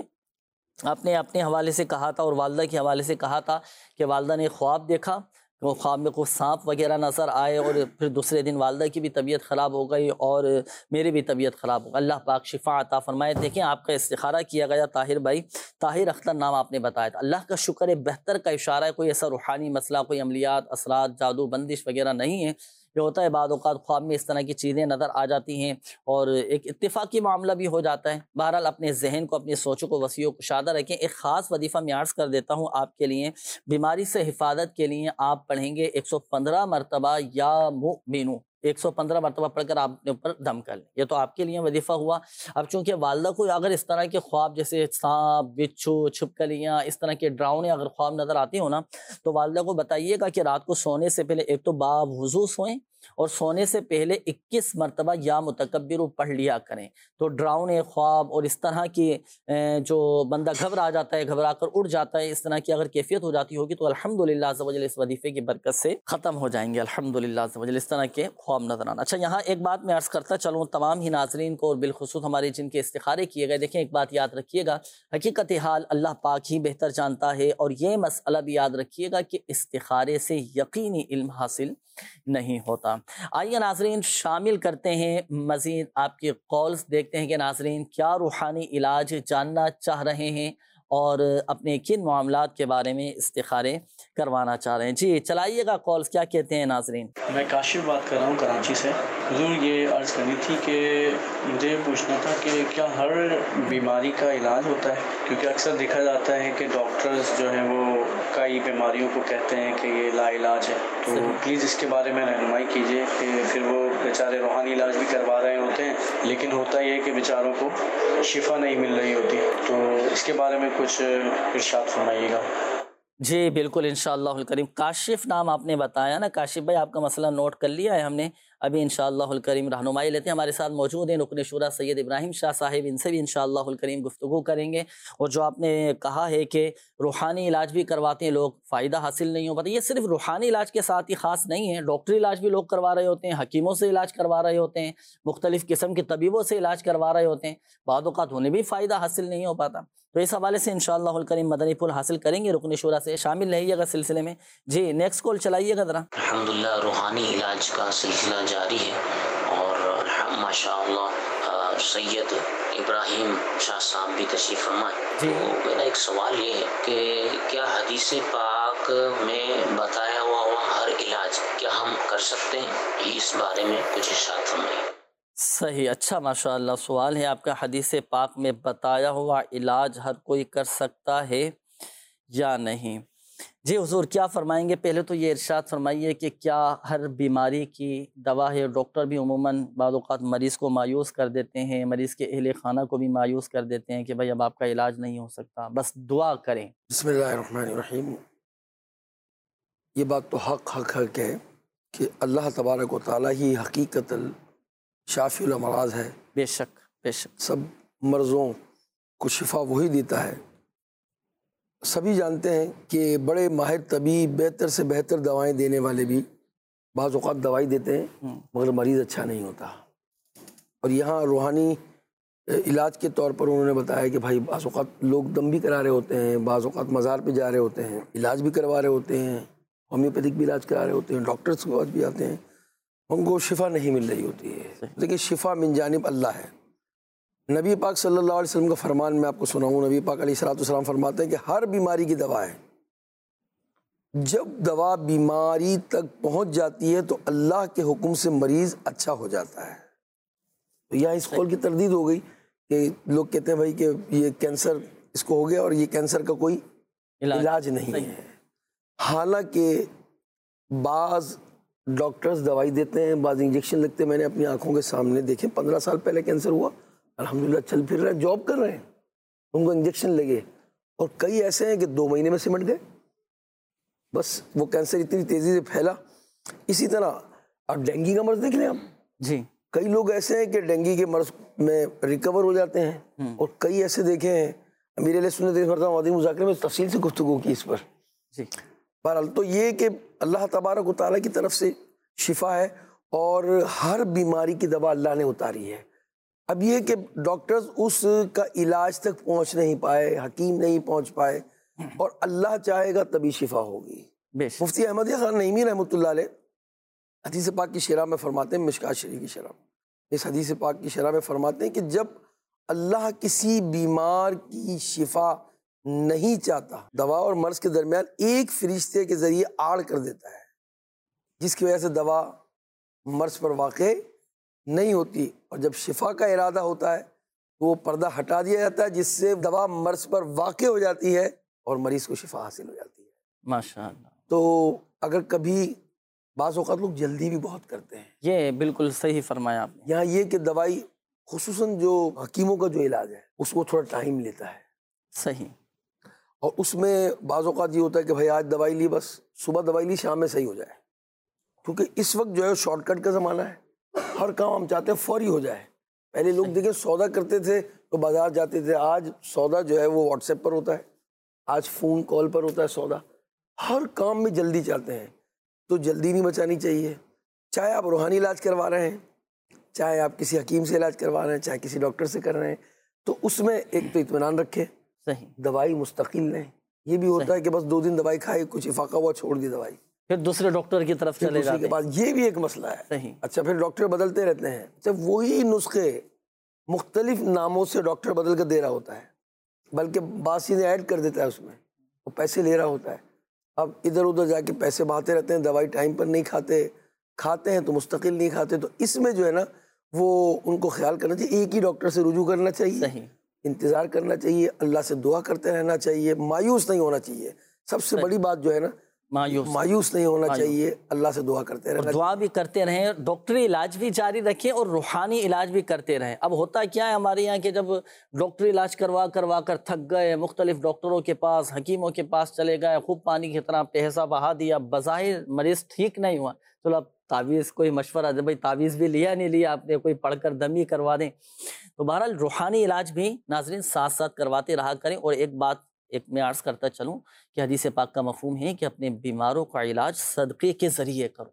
آپ نے اپنے حوالے سے کہا تھا اور والدہ کے حوالے سے کہا تھا کہ والدہ نے خواب دیکھا، وہ خواب میں کوئی سانپ وغیرہ نظر آئے، اور پھر دوسرے دن والدہ کی بھی طبیعت خراب ہو گئی اور میری بھی طبیعت خراب ہو گئی، اللہ پاک شفا عطا فرمائے۔ دیکھیں آپ کا استخارہ کیا گیا طاہر بھائی، طاہر اختر نام آپ نے بتایا تھا، اللہ کا شکر ہے بہتر کا اشارہ ہے، کوئی ایسا روحانی مسئلہ، کوئی عملیات اثرات جادو بندش وغیرہ نہیں ہے۔ یہ ہوتا ہے بعض اوقات خواب میں اس طرح کی چیزیں نظر آ جاتی ہیں اور ایک اتفاقی معاملہ بھی ہو جاتا ہے۔ بہرحال اپنے ذہن کو، اپنی سوچوں کو وسیع و کشادہ رکھیں۔ ایک خاص وظیفہ میں عرض کر دیتا ہوں آپ کے لیے، بیماری سے حفاظت کے لیے آپ پڑھیں گے 115 مرتبہ یا مؤمنو، 115 مرتبہ پڑھ کر آپ اپنے اوپر دم کر لیں، یہ تو آپ کے لیے وظیفہ ہوا۔ اب چونکہ والدہ کو اگر اس طرح کے خواب جیسے سانپ، بچھو، چھپکلیاں، اس طرح کے ڈراؤنے اگر خواب نظر آتے ہو نا، تو والدہ کو بتائیے گا کہ رات کو سونے سے پہلے ایک تو باوضو سوئیں، اور سونے سے پہلے 21 مرتبہ یا متکبر پڑھ لیا کریں۔ تو ڈراؤنے خواب اور اس طرح کی جو بندہ گھبرا جاتا ہے، گھبرا کر اڑ جاتا ہے، اس طرح کی اگر کیفیت ہو جاتی ہوگی تو الحمدللہ عز و جل اس وظیفے کی برکت سے ختم ہو جائیں گے، الحمدللہ عز و جل اس طرح کے خواب نظر آنا۔ اچھا یہاں ایک بات میں عرض کرتا چلوں تمام ہی ناظرین کو، اور بالخصوص ہمارے جن کے استخارے کیے گئے، دیکھیں ایک بات یاد رکھیے گا، حقیقت حال اللہ پاک ہی بہتر جانتا ہے، اور یہ مسئلہ بھی یاد رکھیے گا کہ استخارے سے یقینی علم حاصل نہیں ہوتا۔ آئیے ناظرین شامل کرتے ہیں مزید آپ کے کالز، دیکھتے ہیں کہ ناظرین کیا روحانی علاج جاننا چاہ رہے ہیں اور اپنے کن معاملات کے بارے میں استخارے کروانا چاہ رہے ہیں۔ جی چلائیے گا کالز، کیا کہتے ہیں ناظرین؟ میں کاشف بات کر رہا ہوں کراچی سے۔ حضور یہ عرض کرنی تھی کہ مجھے پوچھنا تھا کہ کیا ہر بیماری کا علاج ہوتا ہے؟ کیونکہ اکثر دیکھا جاتا ہے کہ ڈاکٹرز جو ہیں وہ کئی بیماریوں کو کہتے ہیں کہ یہ لا علاج ہے، تو پلیز اس کے بارے میں رہنمائی کیجیے کہ پھر وہ بیچارے روحانی علاج بھی کروا رہے ہوتے ہیں لیکن ہوتا یہ ہے کہ بیچاروں کو شفا نہیں مل رہی ہوتی، تو اس کے بارے میں کچھ ارشاد فرمائیے گا۔ جی بالکل انشاءاللہ الکریم۔ کاشف نام آپ نے بتایا نا، کاشف بھائی آپ کا مسئلہ نوٹ کر لیا ہے ہم نے، ابھی انشاءاللہ الکریم رہنمائی لیتے ہیں۔ ہمارے ساتھ موجود ہیں رکن شورا سید ابراہیم شاہ صاحب، ان سے بھی انشاءاللہ الکریم گفتگو کریں گے۔ اور جو آپ نے کہا ہے کہ روحانی علاج بھی کرواتے ہیں لوگ، فائدہ حاصل نہیں ہو پاتا، یہ صرف روحانی علاج کے ساتھ ہی خاص نہیں ہے، ڈاکٹری علاج بھی لوگ کروا رہے ہوتے ہیں، حکیموں سے علاج کروا رہے ہوتے ہیں، مختلف قسم کے طبیبوں سے علاج کروا رہے ہوتے ہیں، بعض اوقات انہیں بھی فائدہ حاصل نہیں ہو پاتا۔ تو اس حوالے سے انشاءاللہ الکریم مدنی پھول حاصل کریں گے، رکن شورا سے شامل رہیے گا سلسلے میں۔ جی نیکسٹ کال چلائیے گا ذرا۔ الحمدللہ روحانی علاج کا سلسلہ جاری ہے، اور ماشاءاللہ سید ابراہیم شاہ صاحب بھی تشریف فرمائے۔ تو میرا ایک سوال یہ ہے کہ کیا حدیث پاک میں بتایا ہوا ہر علاج کیا ہم کر سکتے ہیں؟ اس بارے میں کچھ ارشاد فرمائیے۔ صحیح، اچھا ماشاءاللہ سوال ہے آپ کا، حدیث پاک میں بتایا ہوا علاج ہر کوئی کر سکتا ہے یا نہیں؟ جی حضور کیا فرمائیں گے؟ پہلے تو یہ ارشاد فرمائیے کہ کیا ہر بیماری کی دوا ہے؟ ڈاکٹر بھی عموماً بعض اوقات مریض کو مایوس کر دیتے ہیں، مریض کے اہل خانہ کو بھی مایوس کر دیتے ہیں کہ بھائی اب آپ کا علاج نہیں ہو سکتا، بس دعا کریں۔ بسم اللہ الرحمن الرحیم۔ یہ بات تو حق ہے کہ اللہ تبارک و تعالیٰ ہی حقیقت شافی الامراض ہے. بے شک سب مرضوں کو شفا وہی دیتا ہے. سبھی جانتے ہیں کہ بڑے ماہر طبیب بہتر سے بہتر دوائیں دینے والے بھی بعض اوقات دوائی دیتے ہیں مگر مریض اچھا نہیں ہوتا. اور یہاں روحانی علاج کے طور پر انہوں نے بتایا کہ بھائی بعض اوقات لوگ دم بھی کرا رہے ہوتے ہیں، بعض اوقات مزار پہ جا رہے ہوتے ہیں، علاج بھی کروا رہے ہوتے ہیں، ہومیوپیتھک بھی علاج کرا رہے ہوتے ہیں، ڈاکٹرس کے پاس بھی آتے ہیں، ان کو شفا نہیں مل رہی ہوتی ہے. لیکن شفا من جانب اللہ ہے. نبی پاک صلی اللہ علیہ وسلم کا فرمان میں آپ کو سناؤں. نبی پاک علیہ السلام فرماتے ہیں کہ ہر بیماری کی دوا ہے. جب دوا بیماری تک پہنچ جاتی ہے تو اللہ کے حکم سے مریض اچھا ہو جاتا ہے. تو یہاں اس قول کی تردید ہو گئی کہ لوگ کہتے ہیں بھائی کہ یہ کینسر اس کو ہو گیا اور یہ کینسر کا کوئی علاج نہیں ہے. حالانکہ بعض ڈاکٹرز دوائی دیتے ہیں، بعض انجیکشن لگتے ہیں. میں نے اپنی آنکھوں کے سامنے دیکھے 15 سال پہلے کینسر ہوا، الحمدللہ چل پھر رہے ہیں، جاب کر رہے ہیں، ان کو انجیکشن لگے. اور کئی ایسے ہیں کہ 2 مہینے میں سمٹ گئے، بس وہ کینسر اتنی تیزی سے پھیلا. اسی طرح آپ ڈینگی کا مرض دیکھ لیں. آپ جی کئی لوگ ایسے ہیں کہ ڈینگی کے مرض میں ریکور ہو جاتے ہیں، اور کئی ایسے دیکھے ہیں. امیر علیہ سنت مرتضی مذاکرے میں تفصیل سے گفتگو کی اس پر. بہرحال تو یہ کہ اللہ تبارک و تعالیٰ کی طرف سے شفا ہے اور ہر بیماری کی دوا اللہ نے اتاری ہے. اب یہ کہ ڈاکٹرز اس کا علاج تک پہنچ نہیں پائے، حکیم نہیں پہنچ پائے، اور اللہ چاہے گا تبھی شفا ہوگی. مفتی احمد خان نعیمی رحمۃ اللہ علیہ حدیث پاک کی شرح میں فرماتے ہیں، مشکات شریف کی شرح، اس حدیث پاک کی شرح میں فرماتے ہیں کہ جب اللہ کسی بیمار کی شفا نہیں چاہتا، دوا اور مرض کے درمیان ایک فرشتے کے ذریعے آڑ کر دیتا ہے، جس کی وجہ سے دوا مرض پر واقع نہیں ہوتی. اور جب شفا کا ارادہ ہوتا ہے تو وہ پردہ ہٹا دیا جاتا ہے، جس سے دوا مرض پر واقع ہو جاتی ہے اور مریض کو شفا حاصل ہو جاتی ہے. ماشاءاللہ. تو اگر کبھی بعض اوقات لوگ جلدی بھی بہت کرتے ہیں. یہ بالکل صحیح فرمایا آپ نے. یہاں یہ کہ دوائی خصوصاً جو حکیموں کا جو علاج ہے اس کو تھوڑا ٹائم لیتا ہے. صحیح. اور اس میں بعض اوقات یہ ہوتا ہے کہ بھائی آج دوائی لی، بس صبح دوائی لی، شام میں صحیح ہو جائے. کیونکہ اس وقت جو ہے شارٹ کٹ کا زمانہ ہے، ہر کام ہم چاہتے ہیں فوری ہو جائے. پہلے لوگ دیکھیں سودا کرتے تھے تو بازار جاتے تھے، آج سودا جو ہے وہ واٹس ایپ پر ہوتا ہے، آج فون کال پر ہوتا ہے سودا. ہر کام میں جلدی چاہتے ہیں، تو جلدی نہیں بچانی چاہیے. چاہے آپ روحانی علاج کروا رہے ہیں، چاہے آپ کسی حکیم سے علاج کروا رہے ہیں، چاہے کسی ڈاکٹر سے کر رہے ہیں، تو اس میں ایک تو اطمینان رکھیں، دوائی مستقل لیں. یہ بھی ہوتا ہے کہ بس 2 دن دوائی کھائی، کچھ افاقہ ہوا، چھوڑ دی دوائی، پھر دوسرے ڈاکٹر کی طرف چلے جاتے کے بعد. یہ بھی ایک مسئلہ ہے. اچھا پھر ڈاکٹر بدلتے رہتے ہیں. اچھا وہی نسخے مختلف ناموں سے ڈاکٹر بدل کر دے رہا ہوتا ہے، بلکہ بعض چیزیں ایڈ کر دیتا ہے اس میں، وہ پیسے لے رہا ہوتا ہے. اب ادھر ادھر جا کے پیسے بہاتے رہتے ہیں، دوائی ٹائم پر نہیں کھاتے ہیں تو مستقل نہیں کھاتے. تو اس میں جو ہے نا وہ ان کو خیال کرنا چاہیے، ایک ہی ڈاکٹر سے رجوع کرنا چاہیے، انتظار کرنا چاہیے، اللہ سے دعا کرتے رہنا چاہیے، مایوس نہیں ہونا چاہیے. سب سے بڑی بات جو ہے نا مایوس نہیں ہونا چاہیے، اللہ سے دعا کرتے رہنا، دعا بھی کرتے رہیں، ڈاکٹری علاج بھی جاری رکھیں اور روحانی علاج بھی کرتے رہیں. اب ہوتا کیا ہے ہمارے یہاں کہ جب ڈاکٹری علاج کروا کر تھک گئے، مختلف ڈاکٹروں کے پاس، حکیموں کے پاس چلے گئے، خوب پانی کی طرح پیسہ بہا دیا، بظاہر مریض ٹھیک نہیں ہوا، چلو اب تعویذ کوئی مشورہ دے، بھائی تعویذ بھی لیا نہیں لیا آپ نے، کوئی پڑھ کر دم ہی کروا دیں. تو بہرحال روحانی علاج بھی ناظرین ساتھ ساتھ کرواتے رہا کریں. اور ایک میں عرض کرتا چلوں کہ حدیث پاک کا مفہوم ہے کہ اپنے بیماروں کا علاج صدقے کے ذریعے کرو.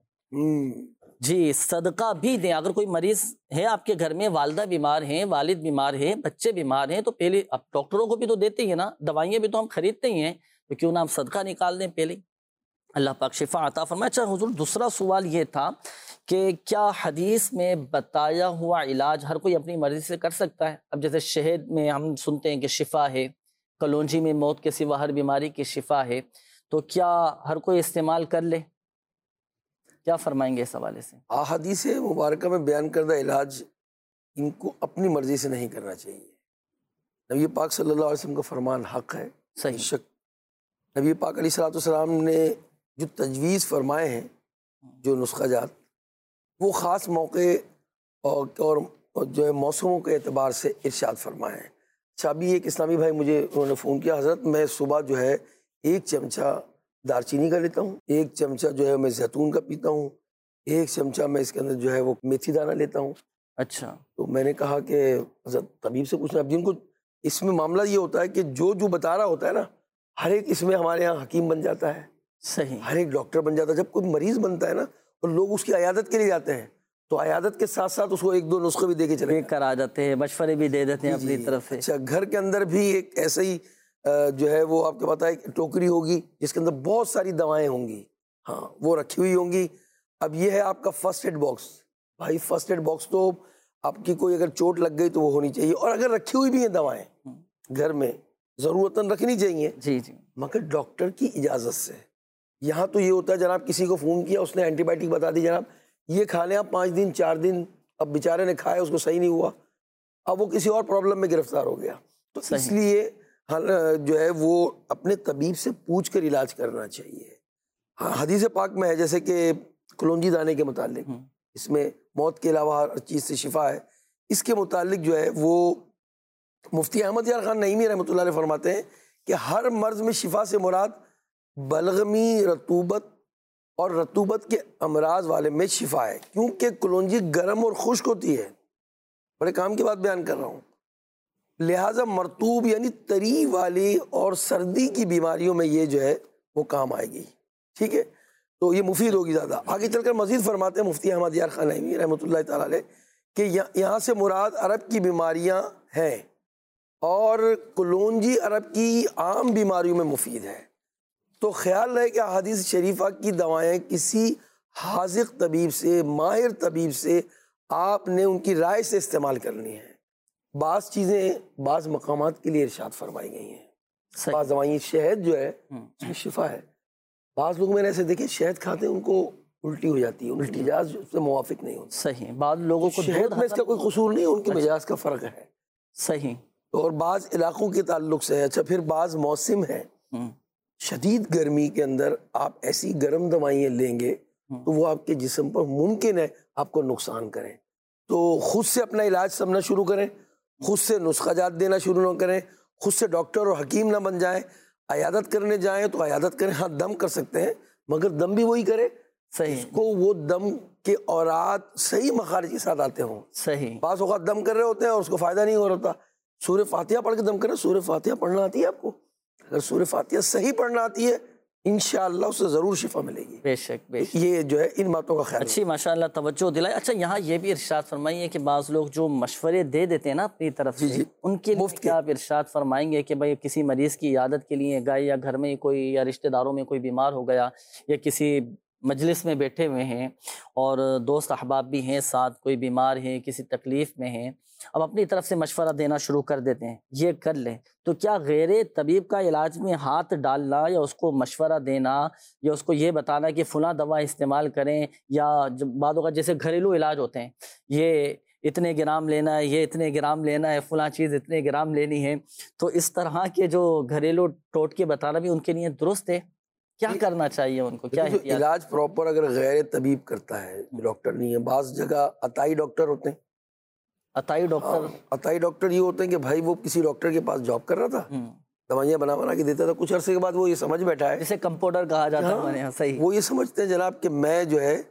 جی صدقہ بھی دیں. اگر کوئی مریض ہے آپ کے گھر میں، والدہ بیمار ہیں، والد بیمار ہیں، بچے بیمار ہیں، تو پہلے اب ڈاکٹروں کو بھی تو دیتے ہی ہیں نا، دوائیاں بھی تو ہم خریدتے ہی ہیں، تو کیوں نہ ہم صدقہ نکال دیں پہلے. اللہ پاک شفا عطا فرمائے. اچھا حضور دوسرا سوال یہ تھا کہ کیا حدیث میں بتایا ہوا علاج ہر کوئی اپنی مرضی سے کر سکتا ہے؟ اب جیسے شہد میں ہم سنتے ہیں کہ شفا ہے، کلونجی میں موت کے سوا ہر بیماری کی شفا ہے، تو کیا ہر کوئی استعمال کر لے؟ کیا فرمائیں گے اس حوالے سے؟ احادیث مبارکہ میں بیان کردہ علاج ان کو اپنی مرضی سے نہیں کرنا چاہیے. نبی پاک صلی اللہ علیہ وسلم کا فرمان حق ہے. صحیح شک نبی پاک علیہ الصلوۃ والسلام نے جو تجویز فرمائے ہیں، جو نسخہ جات، وہ خاص موقع اور جو ہے موسموں کے اعتبار سے ارشاد فرمائے ہیں. اچھا ابھی ایک اسلامی بھائی مجھے انہوں نے فون کیا، حضرت میں صبح جو ہے 1 چمچہ دار چینی کا لیتا ہوں، 1 چمچہ جو ہے میں زیتون کا پیتا ہوں، 1 چمچہ میں اس کے اندر جو ہے وہ میتھی دانہ لیتا ہوں۔ اچھا، تو میں نے کہا کہ حضرت طبیب سے پوچھنا، اب جن کو اس میں معاملہ یہ ہوتا ہے کہ جو بتا رہا ہوتا ہے نا، ہر ایک اس میں ہمارے یہاں حکیم بن جاتا ہے، صحیح، ہر ایک ڈاکٹر بن جاتا ہے۔ جب کوئی مریض بنتا ہے نا اور لوگ اس کی عیادت کے لیے جاتے ہیں تو عیادت کے ساتھ ساتھ اس کو 1-2 نسخے بھی دے کے چلے کر آ جاتے ہیں، مشورے بھی دے دیتے ہیں اپنی طرف سے۔ اچھا، گھر کے اندر بھی ایک ایسے ہی جو ہے وہ آپ کے پتہ ہے ٹوکری ہوگی جس کے اندر بہت ساری دوائیں ہوں گی، ہاں وہ رکھی ہوئی ہوں گی۔ اب یہ ہے آپ کا فرسٹ ایڈ باکس، بھائی فرسٹ ایڈ باکس تو آپ کی کوئی اگر چوٹ لگ گئی تو وہ ہونی چاہیے، اور اگر رکھی ہوئی بھی ہیں دوائیں گھر میں ضرورتاً رکھنی چاہیے، جی جی، مگر ڈاکٹر کی اجازت سے۔ یہاں تو یہ ہوتا ہے جناب کسی کو فون کیا، اس نے اینٹی بائیوٹک بتا دی، جناب یہ کھا لیں آپ 5 دن 4 دن، اب بیچارے نے کھایا اس کو صحیح نہیں ہوا، اب وہ کسی اور پرابلم میں گرفتار ہو گیا۔ تو اس لیے جو ہے وہ اپنے طبیب سے پوچھ کر علاج کرنا چاہیے۔ ہاں، حدیث پاک میں ہے جیسے کہ کلونجی دانے کے متعلق، اس میں موت کے علاوہ ہر چیز سے شفا ہے، اس کے متعلق جو ہے وہ مفتی احمد یار خان نعیمی رحمۃ اللہ علیہ فرماتے ہیں کہ ہر مرض میں شفا سے مراد بلغمی، رطوبت اور رطوبت کے امراض والے میں شفا ہے، کیونکہ کلونجی گرم اور خشک ہوتی ہے، بڑے کام کی بات بیان کر رہا ہوں، لہٰذا مرطوب یعنی تری والی اور سردی کی بیماریوں میں یہ جو ہے وہ کام آئے گی، ٹھیک ہے، تو یہ مفید ہوگی زیادہ۔ آگے چل کر مزید فرماتے ہیں مفتی احمد یار خان نعیمی رحمۃ اللہ تعالیٰ علیہ کہ یہاں سے مراد عرب کی بیماریاں ہیں، اور کلونجی عرب کی عام بیماریوں میں مفید ہے۔ تو خیال رہے کہ احادیث شریفہ کی دوائیں کسی حاذق طبیب سے، ماہر طبیب سے آپ نے ان کی رائے سے استعمال کرنی ہے۔ بعض چیزیں بعض مقامات کے لیے ارشاد فرمائی گئی ہیں، بعض دوائیں، شہد جو ہے اس میں شفا ہے، بعض لوگ میں نے ایسے دیکھے شہد کھاتے ہیں ان کو الٹی ہو جاتی ہے، ان کی مزاج اس سے موافق نہیں ہوتی، صحیح، بعض لوگوں کو شہد میں اس کا کوئی قصور نہیں ہے، ان کے مزاج کا فرق ہے، صحیح، اور بعض علاقوں کے تعلق سے ہے۔ اچھا، پھر بعض موسم ہے، شدید گرمی کے اندر آپ ایسی گرم دوائیں لیں گے تو وہ آپ کے جسم پر ممکن ہے آپ کو نقصان کریں، تو خود سے اپنا علاج سمجھنا شروع کریں، خود سے نسخہ جات دینا شروع نہ کریں، خود سے ڈاکٹر اور حکیم نہ بن جائیں۔ عیادت کرنے جائیں تو عیادت کریں، ہاں دم کر سکتے ہیں مگر دم بھی وہی کرے صحیح، اس کو وہ دم کے اورات صحیح مخارج کے ساتھ آتے ہوں۔ صحیح، بعض اوقات دم کر رہے ہوتے ہیں اور اس کو فائدہ نہیں ہو رہا ہوتا، سورہ فاتحہ پڑھ کے دم کریں۔ سورہ فاتحہ پڑھنا آتی ہے آپ کو؟ اگر سورہ فاتحہ صحیح پڑھنا آتی ہے انشاءاللہ اس سے ضرور شفا ملے گی۔ بے شک، بے شک، یہ جو ہے ان باتوں کا خیال اچھی ماشاءاللہ توجہ دلائی۔ اچھا، یہاں یہ بھی ارشاد فرمائیے کہ بعض لوگ جو مشورے دے دیتے ہیں نا اپنی طرف سے، ان کے لیے کیا آپ ارشاد فرمائیں گے کہ بھائی کسی مریض کی عیادت کے لیے گئے، یا گھر میں کوئی یا رشتہ داروں میں کوئی بیمار ہو گیا، یا کسی مجلس میں بیٹھے ہوئے ہیں اور دوست احباب بھی ہیں ساتھ، کوئی بیمار ہیں، کسی تکلیف میں ہیں، اب اپنی طرف سے مشورہ دینا شروع کر دیتے ہیں یہ کر لیں، تو کیا غیر طبیب کا علاج میں ہاتھ ڈالنا یا اس کو مشورہ دینا یا اس کو یہ بتانا کہ فلاں دوا استعمال کریں، یا بعض اوقات جیسے گھریلو علاج ہوتے ہیں، یہ اتنے گرام لینا ہے، یہ اتنے گرام لینا ہے، فلاں چیز اتنے گرام لینی ہے، تو اس طرح کے جو گھریلو ٹوٹکے بتانا بھی ان کے لیے درست ہے؟ کیا کرنا چاہیے ان کو؟ کیا علاج پراپر اگر غیر طبیب کرتا ہے، ڈاکٹر نہیں ہے، بعض جگہ عطائی ڈاکٹر ہوتے ہیں، عطائی ڈاکٹر، عطائی ڈاکٹر یہ ہوتے ہیں کہ بھائی وہ کسی ڈاکٹر کے پاس جاب کر رہا تھا، دوائیاں بنا کے دیتا تھا، کچھ عرصے کے بعد وہ یہ سمجھ بیٹھا ہے، جسے کمپاؤنڈر کہا جاتا ہے ہمارے یہاں، صحیح، وہ یہ سمجھتے ہیں جناب کہ میں جو ہے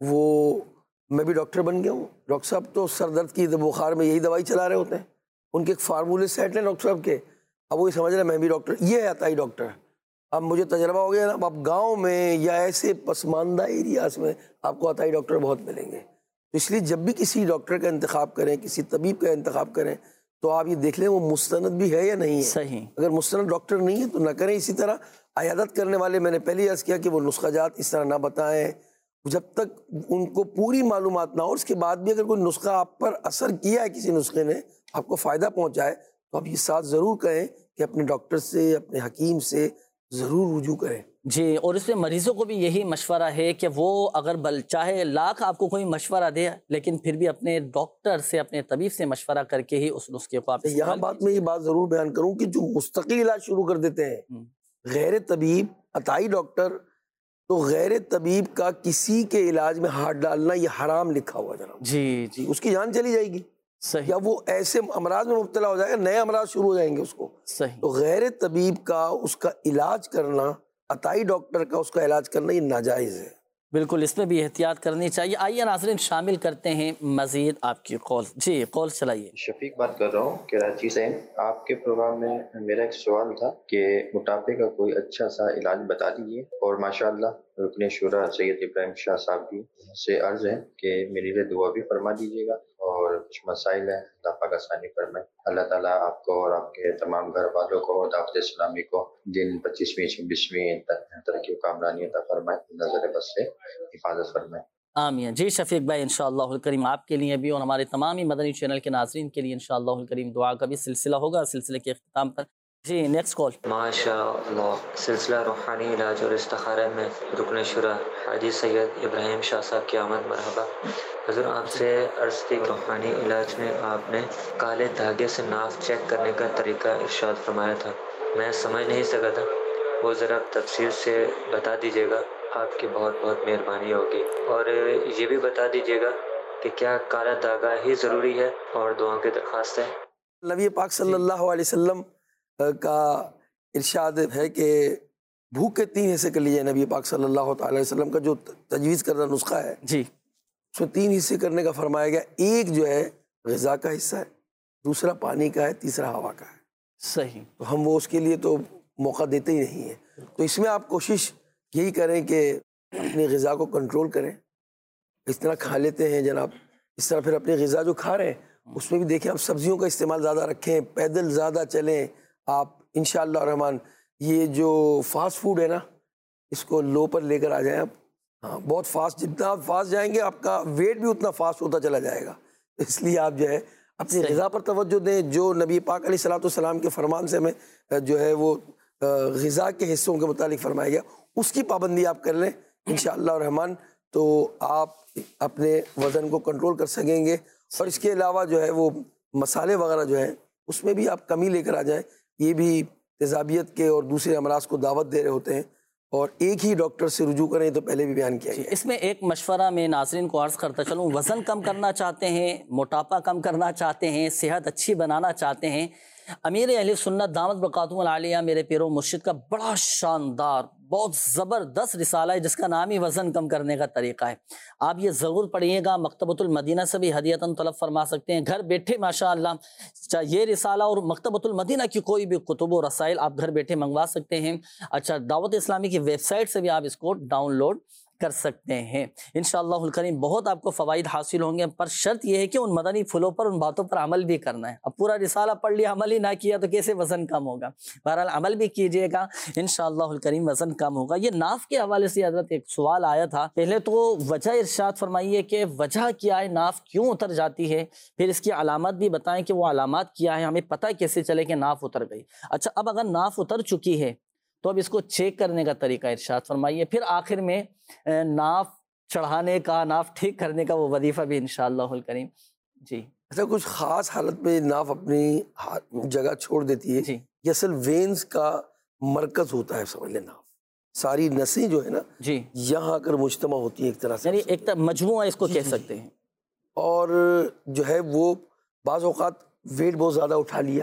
میں بھی ڈاکٹر بن گیا ہوں، ڈاکٹر صاحب تو سر درد کی بخار میں یہی دوائی چلا رہے ہوتے ہیں، ان کے ایک فارمولے سیٹ ہیں ڈاکٹر صاحب کے، اب وہ یہ سمجھ رہے ہیں میں بھی ڈاکٹر، یہ ہے عطائی ڈاکٹر۔ اب مجھے تجربہ ہو گیا نا، اب گاؤں میں یا ایسے پسماندہ ایریاز میں آپ کو عطائی ڈاکٹر بہت ملیں گے، تو اس لیے جب بھی کسی ڈاکٹر کا انتخاب کریں، کسی طبیب کا انتخاب کریں، تو آپ یہ دیکھ لیں وہ مستند بھی ہے یا نہیں ہے، صحیح، اگر مستند ڈاکٹر نہیں ہے تو نہ کریں۔ اسی طرح عیادت کرنے والے میں نے پہلے عرض کیا کہ وہ نسخہ جات اس طرح نہ بتائیں جب تک ان کو پوری معلومات نہ ہو، اس کے بعد بھی اگر کوئی نسخہ آپ پر اثر کیا ہے، کسی نسخے نے آپ کو فائدہ پہنچائے، تو آپ یہ ساتھ ضرور کہیں کہ اپنے ڈاکٹر سے، اپنے حکیم سے ضرور رجوع کریں۔ جی، اور اس میں مریضوں کو بھی یہی مشورہ ہے کہ وہ اگر چاہے لاکھ آپ کو کوئی مشورہ دے، لیکن پھر بھی اپنے ڈاکٹر سے، اپنے طبیب سے مشورہ کر کے ہی اس نسخے کو آپ یہاں بات میں یہ بات ضرور بیان کروں کہ جو مستقل علاج شروع کر دیتے ہیں غیر طبیب، عطائی ڈاکٹر، تو غیر طبیب کا کسی کے علاج میں ہاتھ ڈالنا یہ حرام لکھا ہوا جناب، جی جی، اس کی جان چلی جائے گی، صحیح، یا وہ ایسے امراض میں مبتلا ہو جائے گا، نئے امراض شروع ہو جائیں گے اس کو، صحیح، تو غیر طبیب کا اس کا علاج کرنا عطائی ڈاکٹر کا اس کا علاج کرنا یہ ناجائز ہے۔ بالکل، اس میں بھی احتیاط کرنی چاہیے۔ آئیے ناظرین شامل کرتے ہیں مزید آپ کی کال۔ جی کال چلائیے۔ شفیق بات کر رہا ہوں کراچی سے۔ آپ کے پروگرام میں میرا ایک سوال تھا کہ موٹاپے کا کوئی اچھا سا علاج بتا دیجیے، اور ماشاءاللہ رکن شورا سید ابراہیم شاہ صاحب بھی سے عرض ہے کہ میری لیے دعا بھی فرما دیجیے گا، اور کچھ مسائل ہیں اللہ پاک آسانی فرمائے۔ اللہ تعالیٰ آپ کو اور آپ کے تمام گھر والوں کو اور دعوت اسلامی کو دن 25ویں 26ویں ترقی و کامرانی عطا فرمائے، نظر بس سے حفاظت فرمائے۔ آمین۔ جی شفیق بھائی انشاءاللہ الکریم آپ کے لیے بھی اور ہمارے تمام ہی مدنی چینل کے ناظرین کے لیے انشاءاللہ الکریم دعا کا بھی سلسلہ ہوگا سلسلے کے اختتام پر۔ جی نیکسٹ کال۔ ماشاء اللہ، سلسلہ روحانی علاج اور استخارہ میں رکن شورا حاجی سید ابراہیم شاہ صاحب کی آمد مرحبا۔ حضور آپ سے عرض تھی، روحانی علاج میں آپ نے کالے دھاگے سے ناف چیک کرنے کا طریقہ ارشاد فرمایا تھا، میں سمجھ نہیں سکا تھا، وہ ذرا تفصیل سے بتا دیجیے گا، آپ کی بہت بہت مہربانی ہوگی۔ اور یہ بھی بتا دیجیے گا کہ کیا کالا دھاگا ہی ضروری ہے، اور دعاؤں کی درخواست ہے۔ نبی پاک صلی اللہ علیہ وسلم کا ارشاد ہے کہ بھوک کے 3 حصے کر لیجیے۔ نبی پاک صلی اللہ تعالی علیہ وسلم کا جو تجویز کردہ نسخہ ہے جی اس میں 3 حصے کرنے کا فرمایا گیا، ایک جو ہے غذا کا حصہ ہے، دوسرا پانی کا ہے، تیسرا ہوا کا ہے۔ صحیح۔ تو ہم وہ اس کے لیے تو موقع دیتے ہی نہیں ہیں، تو اس میں آپ کوشش یہی کریں کہ اپنی غذا کو کنٹرول کریں۔ اس طرح کھا لیتے ہیں جناب، اس طرح پھر اپنی غذا جو کھا رہے ہیں اس میں بھی دیکھیں آپ سبزیوں کا استعمال زیادہ رکھیں، پیدل زیادہ چلیں آپ انشاءاللہ الرحمن۔ یہ جو فاسٹ فوڈ ہے نا اس کو لو پر لے کر آ جائیں آپ، ہاں بہت فاسٹ، جتنا آپ فاسٹ جائیں گے آپ کا ویٹ بھی اتنا فاسٹ ہوتا چلا جائے گا، اس لیے آپ جو ہے اپنی غذا پر توجہ دیں۔ جو نبی پاک علیہ الصلوۃ والسلام کے فرمان سے ہمیں جو ہے وہ غذا کے حصوں کے متعلق فرمایا گیا اس کی پابندی آپ کر لیں انشاءاللہ الرحمن، تو آپ اپنے وزن کو کنٹرول کر سکیں گے۔ اور اس کے علاوہ جو ہے وہ مسالے وغیرہ جو ہیں اس میں بھی آپ کمی لے کر آ جائیں، یہ بھی تیزابیت کے اور دوسرے امراض کو دعوت دے رہے ہوتے ہیں، اور ایک ہی ڈاکٹر سے رجوع کریں، تو پہلے بھی بیان کیا گیا۔ اس میں ایک مشورہ میں ناظرین کو عرض کرتا چلوں، وزن کم کرنا چاہتے ہیں، موٹاپا کم کرنا چاہتے ہیں، صحت اچھی بنانا چاہتے ہیں، امیر اہل سنت دامت برکاتہم العالیہ میرے پیر و مرشد کا بڑا شاندار بہت زبردست رسالہ ہے جس کا نام ہی وزن کم کرنے کا طریقہ ہے، آپ یہ ضرور پڑھیے گا۔ مکتبۃ المدینہ سے بھی ہدیتاً طلب فرما سکتے ہیں، گھر بیٹھے ماشاءاللہ یہ رسالہ اور مکتبۃ المدینہ کی کوئی بھی کتب و رسائل آپ گھر بیٹھے منگوا سکتے ہیں۔ اچھا، دعوت اسلامی کی ویب سائٹ سے بھی آپ اس کو ڈاؤن لوڈ کر سکتے ہیں انشاءاللہ الکریم، بہت آپ کو فوائد حاصل ہوں گے، پر شرط یہ ہے کہ ان مدنی پھلوں پر ان باتوں پر عمل بھی کرنا ہے۔ اب پورا رسالہ پڑھ لیا عمل ہی نہ کیا تو کیسے وزن کم ہوگا؟ بہرحال عمل بھی کیجئے گا انشاءاللہ الکریم، وزن کم ہوگا۔ یہ ناف کے حوالے سے حضرت ایک سوال آیا تھا، پہلے تو وجہ ارشاد فرمائیے کہ وجہ کیا ہے، ناف کیوں اتر جاتی ہے، پھر اس کی علامات بھی بتائیں کہ وہ علامات کیا ہے، ہمیں پتہ کیسے چلے کہ ناف اتر گئی۔ اچھا، اب اگر ناف اتر چکی ہے تو اب اس کو چیک کرنے کا طریقہ ارشاد فرمائیے، پھر آخر میں ناف چڑھانے کا، ناف ٹھیک کرنے کا وہ وظیفہ بھی انشاءاللہ الکریم۔ جی اچھا، کچھ خاص حالت میں ناف اپنی جگہ چھوڑ دیتی ہے، یہ اصل وینز کا مرکز ہوتا ہے، سمجھ لیں ناف ساری نسیں جو ہے نا جی یہاں کر مجتمع ہوتی ہیں ایک طرح سے، یعنی ایک مجموعہ اس کو کہہ سکتے ہیں، اور جو ہے وہ بعض اوقات ویٹ بہت زیادہ اٹھا لیا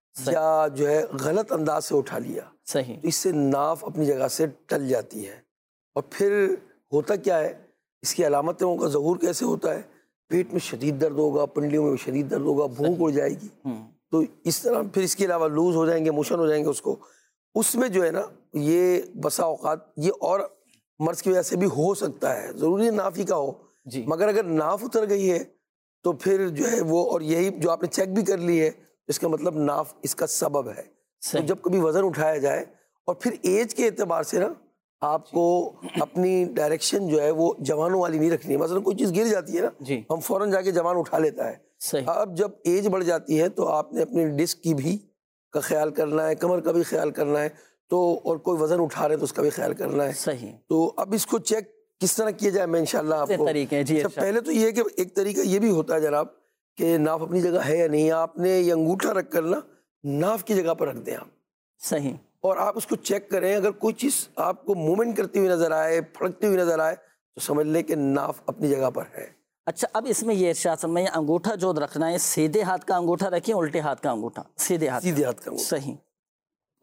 یا جو ہے غلط انداز سے اٹھا لیا، صحیح، تو اس سے ناف اپنی جگہ سے ٹل جاتی ہے۔ اور پھر ہوتا کیا ہے، اس کی علامتوں کا ظہور کیسے ہوتا ہے، پیٹ میں شدید درد ہوگا، پنڈلیوں میں شدید درد ہوگا، بھوک اڑ جائے گی، تو اس طرح پھر اس کے علاوہ لوز ہو جائیں گے، موشن ہو جائیں گے، اس میں جو ہے نا یہ بسا اوقات یہ اور مرض کی وجہ سے بھی ہو سکتا ہے، ضروری ناف ہی کا ہو، مگر اگر ناف اتر گئی ہے تو پھر جو ہے وہ، اور یہی جو آپ نے چیک بھی کر لی ہے، اس کا مطلب ناف اس کا سبب ہے۔ تو جب کبھی وزن اٹھایا جائے، اور پھر ایج کے اعتبار سے نا آپ کو اپنی ڈائریکشن جو ہے وہ جوانوں والی نہیں رکھنی ہے، مثلا کوئی چیز گر جاتی ہے نا ہم فوراً جا کے جوان اٹھا لیتا ہے، اب جب ایج بڑھ جاتی ہے تو آپ نے اپنی ڈسک کی بھی کا خیال کرنا ہے، کمر کا بھی خیال کرنا ہے، تو اور کوئی وزن اٹھا رہے تو اس کا بھی خیال کرنا ہے۔ صحیح، تو اب اس کو چیک کس طرح کیا جائے، میں انشاءاللہ آپ کو پہلے تو یہ ہے کہ ایک طریقہ یہ بھی ہوتا ہے جناب کہ ناف اپنی جگہ ہے یا نہیں، آپ نے یہ انگوٹھا رکھ کر نا ناف کی جگہ پر رکھ دیں آپ، صحیح، اور آپ اس کو چیک کریں، اگر کوئی چیز آپ کو موومنٹ کرتی ہوئی نظر آئے، پھڑکتی ہوئی نظر آئے، تو سمجھ لیں کہ ناف اپنی جگہ پر ہے۔ اچھا، اب اس میں یہ ارشاد فرمائیں انگوٹھا جو رکھنا ہے، سیدھے ہاتھ کا انگوٹھا رکھیں، الٹے ہاتھ کا انگوٹھا، سیدھے ہاتھ کا انگوٹھا، صحیح،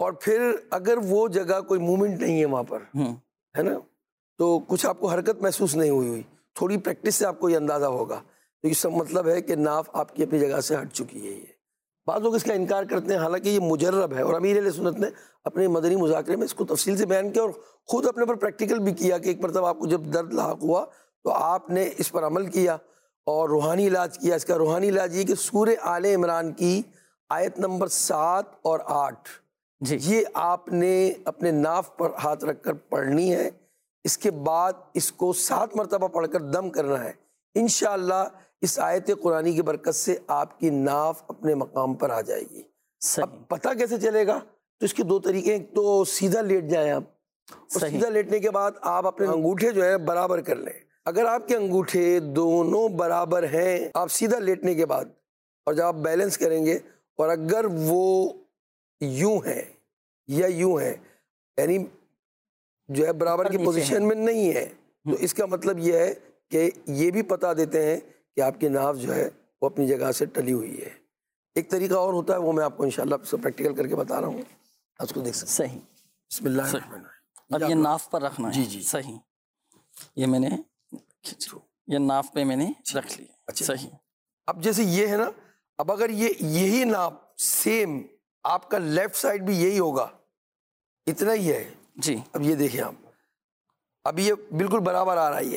اور پھر اگر وہ جگہ کوئی موومنٹ نہیں ہے وہاں پر ہے نا، تو کچھ آپ کو حرکت محسوس نہیں ہوئی، تھوڑی پریکٹس سے آپ کو یہ اندازہ ہوگا، تو اس کا مطلب ہے کہ ناف آپ کی اپنی جگہ سے ہٹ چکی ہے۔ یہ بعض لوگ اس کا انکار کرتے ہیں، حالانکہ یہ مجرب ہے، اور امیر اہل سنت نے اپنے مدنی مذاکرے میں اس کو تفصیل سے بیان کیا اور خود اپنے پر پریکٹیکل بھی کیا کہ ایک مرتبہ آپ کو جب درد لاحق ہوا تو آپ نے اس پر عمل کیا اور روحانی علاج کیا۔ اس کا روحانی علاج یہ کہ سورہ آل عمران کی آیت نمبر 7 اور 8 یہ آپ نے اپنے ناف پر ہاتھ رکھ کر پڑھنی ہے، اس کے بعد اس کو 7 مرتبہ پڑھ کر دم کرنا ہے۔ انشاءاللہ اس آیت قرآنی کی برکت سے آپ کی ناف اپنے مقام پر آ جائے گی۔ اب پتہ کیسے چلے گا؟ تو اس کے 2 طریقے، ایک تو سیدھا لیٹ جائیں آپ، اور سیدھا لیٹنے کے بعد آپ اپنے انگوٹھے جو ہیں برابر کر لیں۔ اگر آپ کے انگوٹھے دونوں برابر ہیں، آپ سیدھا لیٹنے کے بعد اور جب آپ بیلنس کریں گے، اور اگر وہ یوں ہیں یا یوں ہیں، یعنی جو ہے برابر کی پوزیشن میں نہیں ہے، تو اس کا مطلب یہ ہے کہ یہ بھی پتہ دیتے ہیں کہ آپ کی ناف جو ہے وہ اپنی جگہ سے ٹلی ہوئی ہے۔ ایک طریقہ اور ہوتا ہے، وہ میں آپ کو انشاءاللہ پریکٹیکل کر کے بتا رہا ہوں، آپ اس کو دیکھ سکتے ہیں۔ صحیح، بسم اللہ الرحمن الرحیم۔ اب یہ ناف پر رکھنا ہے۔ جی صحیح، یہ میں نے یہ ناف پہ میں نے رکھ لیا۔ صحیح، اب جیسے یہ ہے نا، اب اگر یہی ناپ سیم آپ کا لیفٹ سائڈ بھی یہی ہوگا، اتنا ہی ہے جی، اب یہ دیکھیں آپ، اب یہ بالکل برابر آ رہا ہے،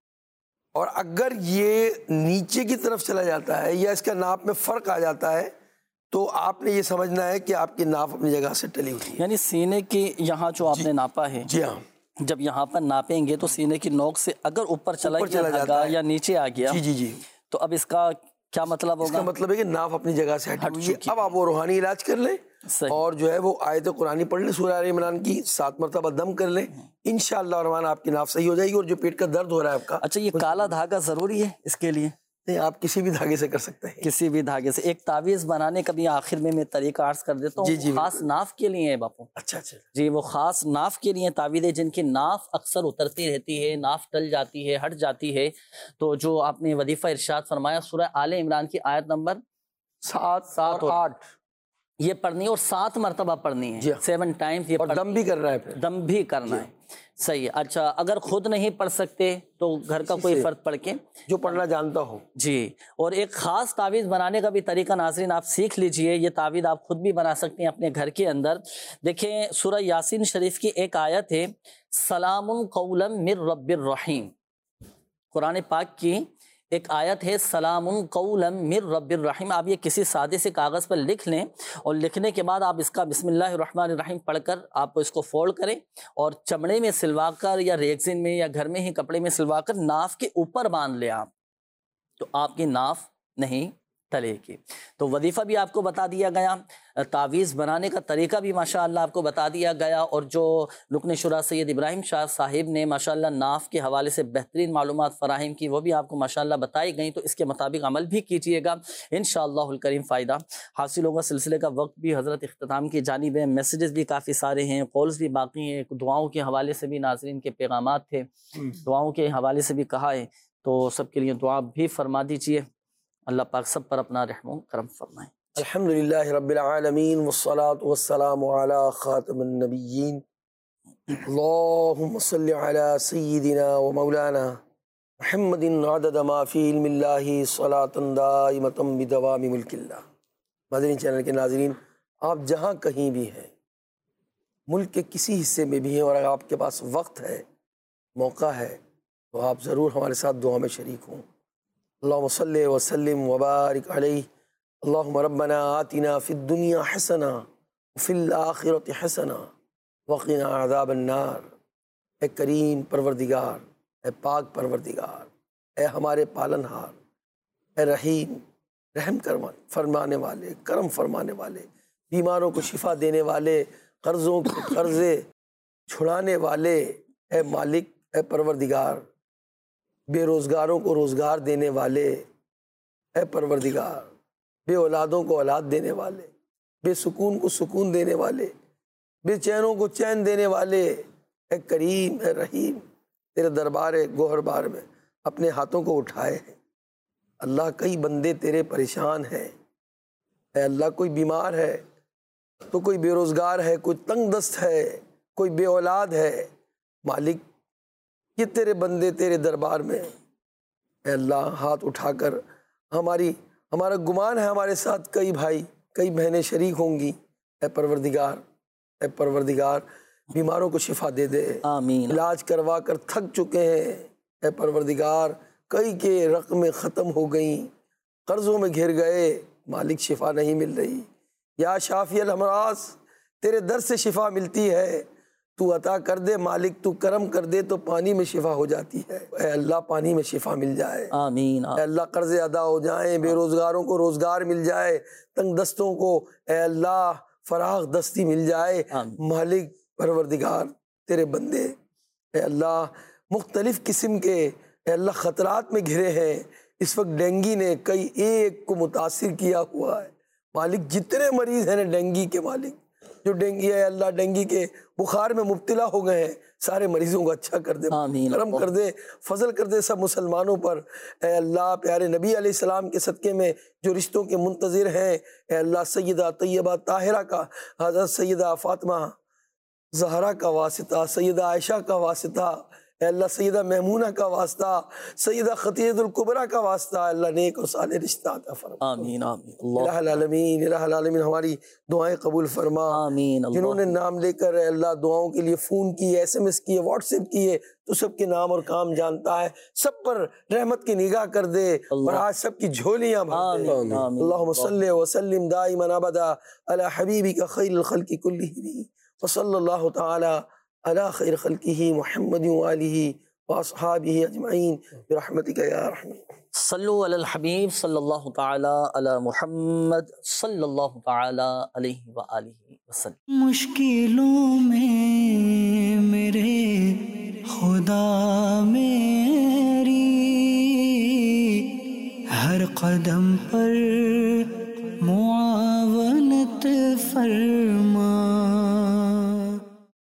اور اگر یہ نیچے کی طرف چلا جاتا ہے یا اس کا ناپ میں فرق آ جاتا ہے تو آپ نے یہ سمجھنا ہے کہ آپ کی ناف اپنی جگہ سے ٹلی ہوئی ہے۔ یعنی سینے کی یہاں جو آپ نے ناپا ہے، جی ہاں، جب یہاں پر ناپیں گے تو سینے کی نوک سے اگر اوپر چلا گیا یا نیچے آ گیا، جی، تو اب اس کا کیا مطلب ہوگا؟ اس کا مطلب ہے کہ ناف اپنی جگہ سے ہٹ چکی ہے۔ اب آپ وہ روحانی علاج کر لیں اور جو ہے وہ آیت قرآنی پڑھ لیں، سورہ آل عمران کی 7 مرتبہ دم کر لیں، انشاءاللہ الرحمن آپ کی ناف صحیح ہو جائے گی۔ اور جو پیٹ کا درد ہو رہا ہے آپ کا، اچھا یہ کالا دھاگا ضروری ہے اس کے لیے؟ نہیں، آپ کسی بھی دھاگے سے کر سکتے ہیں، کسی بھی دھاگے سے۔ ایک تعویذ بنانے کا بھی آخر میں طریقہ عرض کر دیتا ہوں، جی، خاص ناف کے لیے ہے باپو۔ اچھا جی، وہ خاص ناف کے لیے تعویذ ہے، جن کی ناف اکثر اترتی رہتی ہے، ناف ٹل جاتی ہے، ہٹ جاتی ہے، تو جو آپ نے وظیفہ ارشاد فرمایا سورہ آل عمران کی آیت نمبر 7 اور 8 یہ پڑھنی ہے، اور 7 مرتبہ پڑھنی ہے، 7 ٹائمز یہ، اور دم بھی کرنا ہے، پھر دم بھی کرنا ہے۔ صحیح ہے۔ اچھا، اگر خود نہیں پڑھ سکتے تو گھر کا کوئی فرد پڑھ کے، جو پڑھنا جانتا ہو۔ جی، اور ایک خاص تعویذ بنانے کا بھی طریقہ ناظرین آپ سیکھ لیجئے، یہ تعویذ آپ خود بھی بنا سکتے ہیں اپنے گھر کے اندر۔ دیکھیں سورہ یاسین شریف کی ایک آیت ہے، سلام قولا من رب الرحیم، قرآن پاک کی ایک آیت ہے، سلام قولا من رب الرحیم۔ آپ یہ کسی سادے سے کاغذ پر لکھ لیں، اور لکھنے کے بعد آپ اس کا بسم اللہ الرحمن الرحیم پڑھ کر آپ اس کو فولڈ کریں، اور چمڑے میں سلوا کر یا ریگزین میں یا گھر میں ہی کپڑے میں سلوا کر ناف کے اوپر باندھ لیں آپ، تو آپ کی ناف نہیں ٹلے گی۔ تو وظیفہ بھی آپ کو بتا دیا گیا، تعویذ بنانے کا طریقہ بھی ماشاءاللہ آپ کو بتا دیا گیا، اور جو رکن شورا سید ابراہیم شاہ صاحب نے ماشاءاللہ ناف کے حوالے سے بہترین معلومات فراہم کی، وہ بھی آپ کو ماشاءاللہ بتائی گئیں، تو اس کے مطابق عمل بھی کیجئے گا، انشاءاللہ الکریم فائدہ حاصل ہوگا۔ سلسلے کا وقت بھی حضرت اختتام کی جانب ہے، میسیجز بھی کافی سارے ہیں، کالز بھی باقی ہیں، دعاؤں کے حوالے سے بھی ناظرین کے پیغامات تھے، دعاؤں کے حوالے سے بھی کہا ہے، تو سب کے لیے دعا بھی فرما دیجئے، اللہ پاک سب پر اپنا رحم و کرم فرمائے۔ الحمدللہ رب العالمین والصلاة والسلام علی خاتم النبیین، اللہم صلی علی سیدنا و مولانا محمد عدد ما فی علم اللہ صلاة دائمة بدوام ملک اللہ۔ مدنی چینل کے ناظرین، آپ جہاں کہیں بھی ہیں، ملک کے کسی حصے میں بھی ہیں، اور اگر آپ کے پاس وقت ہے، موقع ہے، تو آپ ضرور ہمارے ساتھ دعا میں شریک ہوں۔ اللہم صلی وسلم وبارک علیہ، اللہم ربنا آتنا فی الدنیا حسنہ وفی الآخرۃ حسنہ وقنا عذاب النار۔ اے کریم پروردگار، اے پاک پروردگار، اے ہمارے پالنہار، اے رحیم، رحم فرمانے والے، کرم فرمانے والے، بیماروں کو شفا دینے والے، قرضوں کے قرضے چھڑانے والے، اے مالک، اے پروردگار، بے روزگاروں کو روزگار دینے والے، اے پروردگار، بے اولادوں کو اولاد دینے والے، بے سکون کو سکون دینے والے، بے چینوں کو چین دینے والے، اے کریم، اے رحیم، تیرے دربار گوہر بار میں اپنے ہاتھوں کو اٹھائے ہیں۔ اللہ کئی بندے تیرے پریشان ہیں، اے اللہ کوئی بیمار ہے تو کوئی بے روزگار ہے، کوئی تنگ دست ہے، کوئی بے اولاد ہے، مالک یہ تیرے بندے تیرے دربار میں، اے اللہ ہاتھ اٹھا کر ہمارا گمان ہے ہمارے ساتھ کئی بھائی کئی بہنیں شریک ہوں گی، اے پروردگار بیماروں کو شفا دے دے، آمین۔ علاج کروا کر تھک چکے ہیں، اے پروردگار کئی کے رقمیں ختم ہو گئیں، قرضوں میں گھر گئے، مالک شفا نہیں مل رہی، یا شافی الامراض تیرے در سے شفا ملتی ہے، تو عطا کر دے مالک، تو کرم کر دے تو پانی میں شفا ہو جاتی ہے، اے اللہ پانی میں شفا مل جائے، آمین۔ اے اللہ قرض ادا ہو جائیں، بے روزگاروں کو روزگار مل جائے، تنگ دستوں کو اے اللہ فراغ دستی مل جائے، مالک پروردگار تیرے بندے اے اللہ مختلف قسم کے اے اللہ خطرات میں گھرے ہیں، اس وقت ڈینگی نے کئی ایک کو متاثر کیا ہوا ہے، مالک جتنے مریض ہیں ڈینگی کے، مالک جو ڈینگی ہے اللہ ڈینگی کے بخار میں مبتلا ہو گئے ہیں، سارے مریضوں کو اچھا کر دے، کرم کر دے، فضل کر دے سب مسلمانوں پر، اے اللہ پیارے نبی علیہ السلام کے صدقے میں جو رشتوں کے منتظر ہیں، اے اللہ سیدہ طیبہ طاہرہ کا، حضرت سیدہ فاطمہ زہرا کا واسطہ، سیدہ عائشہ کا واسطہ، اے اللہ سیدہ میمونہ کا واسطہ، سیدہ خدیجہ الکبریٰ کا واسطہ، اللہ نیک اور صالح رشتہ عطا فرما، آمین آمین۔ الہ العالمین، الہ العالمین ہماری دعائیں قبول فرما، آمین۔ جنہوں نے نام لے کر اے اللہ دعاؤں کے لیے فون کیے، SMS کیے، واٹس ایپ کیے، تو سب کے نام اور کام جانتا ہے، سب پر رحمت کی نگاہ کر دے اور آج سب کی جھولیاں بھر دے، اللہم صلی وسلم دائما ابدا علی حبیبک خیر الخلق کلہم وصلی اللہ تعالی علی خیر خلقہ محمد وآلہ واصحابہ اجمعین برحمتک یا رحمن۔ صلو علی الحبیب صلی اللہ تعالی علی محمد صلی اللہ تعالی علیہ وآلہ وسلم۔ مشکلوں میں میرے خدا میری ہر قدم پر